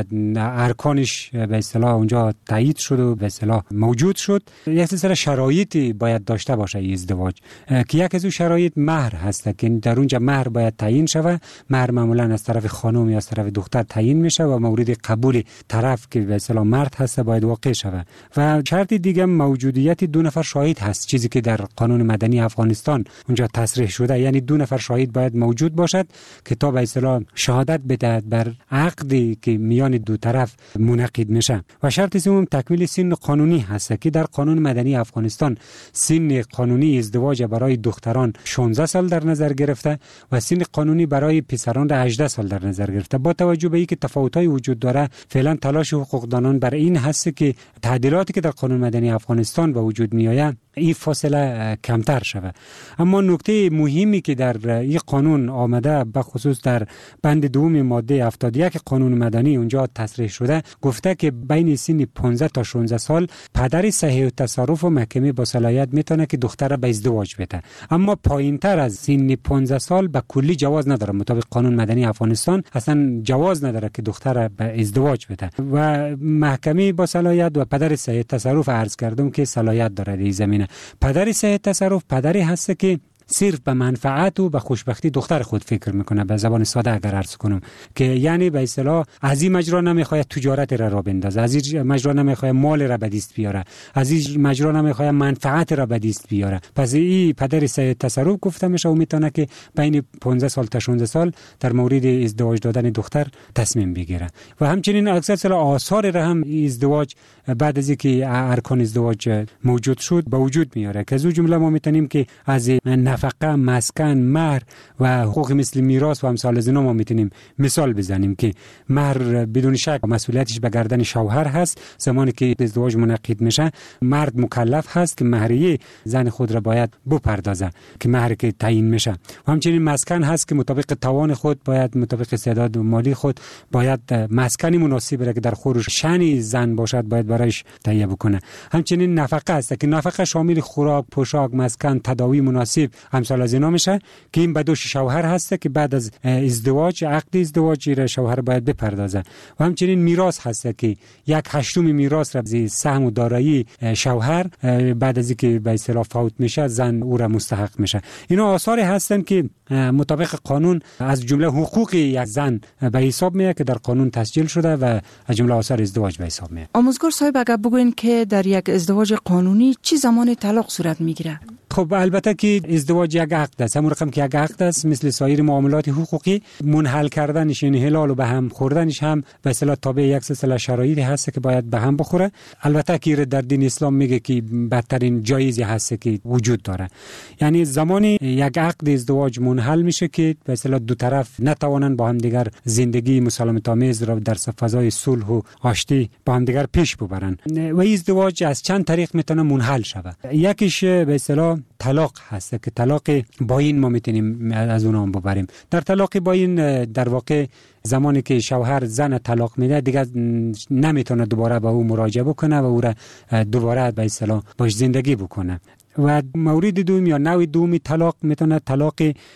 ارکانش به اصطلاح اونجا تایید شد و به اصطلاح موجود شد، یک سلسله شرایطی باید داشته باشه این ازدواج که یک از اون شرایط مهر هست که در اونجا مهر باید تعیین شود. مهر معمولا از طرف خانم یا از طرف دختر تعیین میشه و مورد قبول طرف که به اصطلاح مرد هست باید واقع شود. و شرط دیگه موجودیت دو نفر شاهد هست، چیزی که در قانون مدنی افغانستان اونجا تصریح شده، یعنی دو نفر شاهد باید موجود باشد که تا به اصطلاح شهادت بدهد بر عقدی که میان دو طرف منعقد میشه. و شرط سوم تکمیل سن قانونی هست که در قانون مدنی افغانستان سن قانونی ازدواج برای دختران 16 سال در نظر گرفته و سن قانونی برای پسران 18 سال در نظر گرفته. با توجه به اینکه تفاوت‌های وجود داره، فعلا تلاش حقوقدانان بر این هست که تعدیلاتی که در قانون مدنی افغانستان به وجود میآید این فاصله کمتر شود. اما نکته مهمی که در این قانون آمده، به خصوص در بند دوم ماده 71 قانون مدنی اونجا تصریح شده، گفته که بین سن 15 تا 16 سال پدر صحیح التصرف و محکمه با صلاحیت میتونه که دختر را به ازدواج بده. اما پایینتر از سن 15 سال به کلی جواز نداره. مطابق قانون مدنی افغانستان اصلا جواز نداره که دختر را به ازدواج بده و محکمه با صلاحیت و پدر صحیح التصرف عرض کردم که صلاحیت داره در این زمینه. پدر صحیح التصرف پدری هست که صرف به منفعت و به خوشبختی دختر خود فکر میکنه. به زبان ساده اگر عرض کنم که یعنی به اصطلاح از این مجرا نمیخواد تجارت را بندازه، از این مجرا نمیخواد مال را به دست بیاره، از این مجرا نمیخواد منفعت را به دست بیاره. پس این پدر صحیح التصرف گفته میشه و میتونه که بین 15 سال تا 16 سال در مورد ازدواج دادن دختر تصمیم بگیره. و همچنین اکثر آثار را هم ازدواج بعد از اینکه ارکان ازدواج موجود شد به وجود میاره که از اون جمله ما میتونیم که از نفقه، مسکن، مهر و حقوق مثل میراث و امثال از اینا ما میتونیم مثال بزنیم که مهر بدون شک مسئولیتش به گردن شوهر هست. زمانی که ازدواج منعقد میشه مرد مکلف هست که مهریه زن خود را باید بپردازه که مهر که تعیین میشه. و همچنین مسکن هست که مطابق توان خود باید مطابق استعداد مالی خود باید مسکنی مناسب را که در خورش شأن زن باشد باید برایش تهیه بکنه. همچنین نفقه است که نفقه شامل خوراک، پوشاک، مسکن، تداوی مناسب امثال از اینا میشه که این به دوش شوهر هست که بعد از ازدواج، عقد ازدواج را شوهر باید بپردازه. و همچنین میراث هست که 1/8 میراث را از سهم و دارایی شوهر بعد از اینکه به اصطلاح فوت میشه زن او را مستحق میشه. اینا آثاری هستند که مطابق قانون از جمله حقوق یک زن به حساب میاد که در قانون تسجیل شده و از جمله آثار ازدواج به حساب میاد. آموزگار صاحب اگر بگوین که در یک ازدواج قانونی چی زمان طلاق صورت میگیره؟ خب البته که ازدواج یک عقد است، همون رقم که یک عقد است، مثل سایر معاملات حقوقی منحل کردنش یعنی حلال و به هم خوردنش هم به اصطلاح تابع یک سلسله شرایطی هست که باید به هم بخوره. البته که در دین اسلام میگه که بدترین جایزی هست که وجود داره، یعنی زمانی یک عقد ازدواج منحل میشه که به اصطلاح دو طرف نتوانن با هم دیگر زندگی مسالمت آمیز را در فضای صلح و آشتی با هم دیگر پیش ببرن. و ازدواج از چند طریق میتونه منحل شود. یکیش به اصطلاح طلاق هست که طلاق باین ما میتونیم از اون هم ببریم. در طلاق باین در واقع زمانی که شوهر زن طلاق میده دیگه نمیتونه دوباره به او مراجعه بکنه و او را دوباره به اصطلاح باش زندگی بکنه. و مورد دوم یا نوع دومی طلاق میتونه طلاق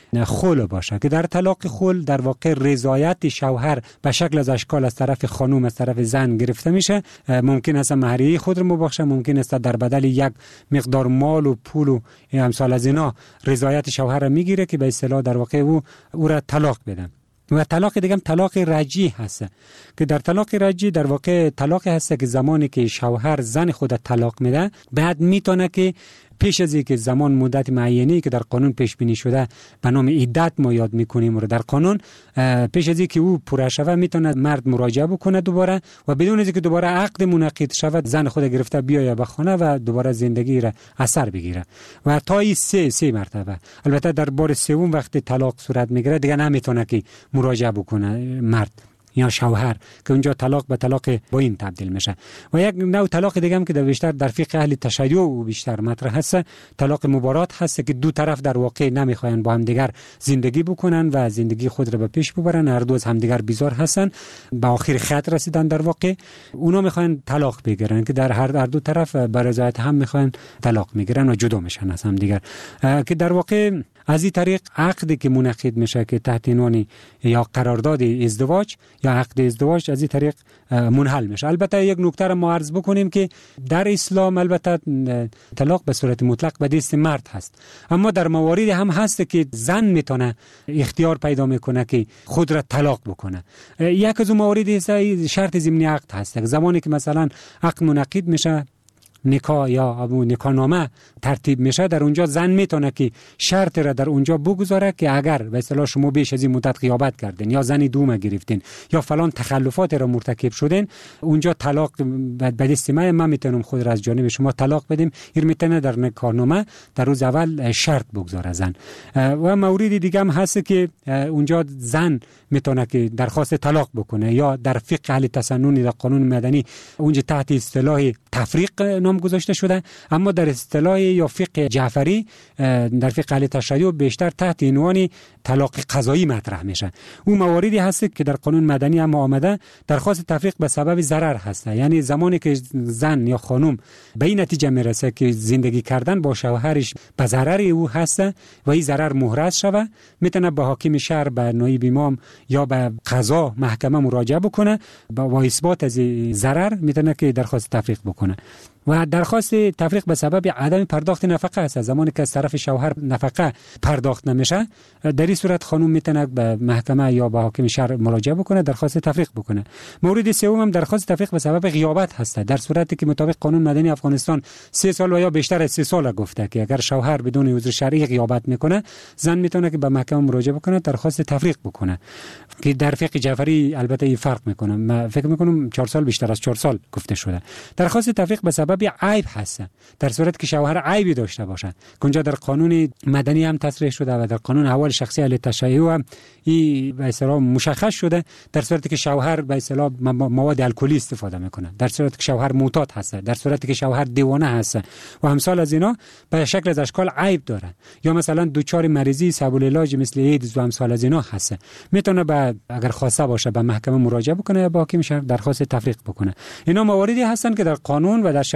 خلع باشه که در طلاق خلع در واقع رضایت شوهر به شکل از اشکال از طرف خانم از طرف زن گرفته میشه. ممکن است مهریه خود رو مبخشه، ممکن است در بدل یک مقدار مال و پول و امثال از اینا رضایت شوهر را میگیره که به اصطلاح در واقع او را طلاق بده. و طلاق دیگه هم طلاق رجعی هست که در طلاق رجعی در واقع طلاق هست که زمانی که شوهر زن خود طلاق میده بعد میتونه که پیش از اینکه زمان مدت معینی که در قانون پیش بینی شده به نام عدت ما یاد میکنیم رو در قانون، پیش از اینکه او پوره شود میتونه مرد مراجعه بکنه دوباره و بدون از اینکه دوباره عقد منعقد شود زن خود گرفته بیاید به خانه و دوباره زندگی را اثر بگیره و تا این سه مرتبه. البته در بار سوم وقتی طلاق صورت میگیره دیگه نمیتونه که مراجعه بکنه مرد یا شوهر که اونجا طلاق به طلاق باین تبدیل میشه. و یک نوع طلاق دیگه هم که در بیشتر در فقه اهل تشیع و بیشتر مطرح هست طلاق مبارات هست که دو طرف در واقع نمیخواین با هم دیگر زندگی بکنن و زندگی خود را به پیش ببرن، هر دو از هم دیگر بیزار هستن، به آخر خط رسیدن در واقع اونا میخواین طلاق بگیرن که در هر دو طرف به رضایت هم میخواین طلاق میگیرن و جدا میشن از هم دیگر. که در واقع از این طریق عقدی که منعقد میشه که تحت عنوان یا قرارداد ازدواج یا عقد ازدواج از این طریق منحل میشه. البته یک نکته را ما عرض بکنیم که در اسلام البته طلاق به صورت مطلق به دست مرد هست، اما در موارد هم هست که زن میتونه اختیار پیدا میکنه که خود را طلاق بکنه. یک از اون موارد شرط ضمنی عقد هست. زمانی که مثلا عقد منعقد میشه، نکاح یا نکاح نامه ترتیب میشه، در اونجا زن میتونه که شرط را در اونجا بگذاره که اگر به اصطلاح شما بیش از این مدت غیابت کردین یا زن دوم گرفتین یا فلان تخلفات را مرتکب شدین، اونجا طلاق به دست من میتونم خود را از جانب شما طلاق بدیم. این میتونه در نکاح نامه در روز اول شرط بگذاره زن. و مورد دیگه هم هست که اونجا زن میتونه که درخواست طلاق بکنه یا در فقه اهل تسنن در قانون مدنی اونجا تحت اصطلاح تفریق نام گذاشته شده، اما در اصطلاح یا فقه جعفری در فقه اهل تشیع بیشتر تحت عنوان طلاق قضایی مطرح میشه. اون مواردی هست که در قانون مدنی هم آمده درخواست تفریق به سبب ضرر هست، یعنی زمانی که زن یا خانم به این نتیجه میرسه که زندگی کردن با شوهرش به ضرر او هست و این ضرر محرز شوه، میتونه به حاکم شهر، به نایب امام یا به قضا محکمه مراجعه بکنه با اثبات از ضرر میتونه که درخواست تفریق بکنه. و درخواست تفریق به سبب عدم پرداخت نفقه است. زمانی که از طرف شوهر نفقه پرداخت نمیشه، در این صورت خانم میتونه به محکمه یا به حاکم شهر مراجعه بکنه، درخواست تفریق بکنه. مورد سوم هم درخواست تفریق به سبب غیابت هست، در صورتی که مطابق قانون مدنی افغانستان 3 سال و یا بیشتر از 3 سال گفته که اگر شوهر بدون عذر شرعی غیابت میکنه، زن میتونه که به محکمه مراجعه بکنه، درخواست تفریق بکنه. که در فقه جعفری البته این فرق میکنه، من فکر میکنم 4 سال بیشتر از 4 سال گفته شده. درخواست تفریق به سبب عیب هست، در صورتی که شوهر عیبی داشته باشه، که اونجا در قانون مدنی هم تصریح شده و در قانون احوال شخصی اهل تشیع هم این به اصطلاح مشخص شده. در صورتی که شوهر به اصطلاح مواد الکلی استفاده میکنه، در صورتی که شوهر معتاد هست، در صورتی که شوهر دیوانه هست و امثال از اینا به شکل از اشکال عیب داره، یا مثلا دچار مریضی صعب العلاج مثل ایدز و امثال از اینا هست، میتونه اگر خواسته باشه به محکمه مراجعه بکنه یا با حاکم شهر درخواست تفریق بکنه. اینا مواردی هستن که در قانون و در شرع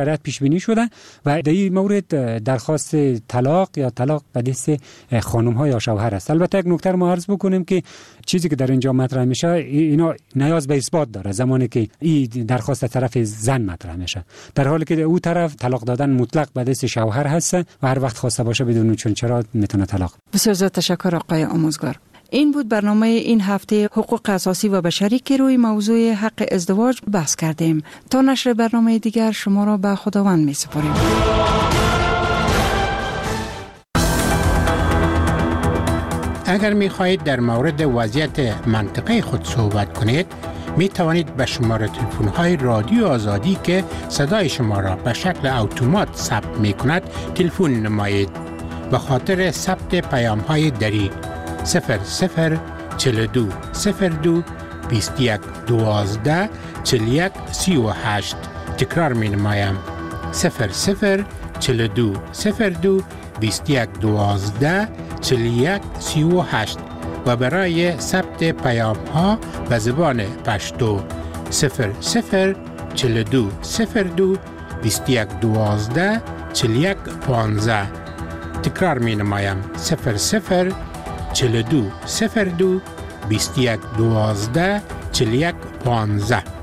شرایط پیش بینی شده و در این مورد درخواست طلاق یا طلاق به دست خانم ها یا شوهر است. البته یک نکته ما عرض بکنیم که چیزی که در اینجا مطرح میشه اینا نیاز به اثبات داره زمانی که این درخواست طرف زن مطرح میشه، در حالی که او طرف طلاق دادن مطلق به دست شوهر هست و هر وقت خواسته باشه بدون چرا میتونه طلاق. بسیار زیاد تشکر آقای آموزگار. این بود برنامه این هفته حقوق اساسی و بشری که روی موضوع حق ازدواج بحث کردیم. تا نشر برنامه دیگر شما را به خداوند میسپاریم. اگر می خواهید در مورد وضعیت منطقه خود صحبت کنید، می توانید به شماره تلفن های رادیو آزادی که صدای شما را به شکل اتومات ثبت می کند تلفن نمایید. به خاطر ثبت پیام های دری 0042 02 21 12 41 38. تکرار می نمایم 0042 02 21 12 41 38 و برای ثبت پیام ها به زبان پشتو 0042 02 21 12 41 15. تکرار می نمایم 0042 02 21 12 41 15.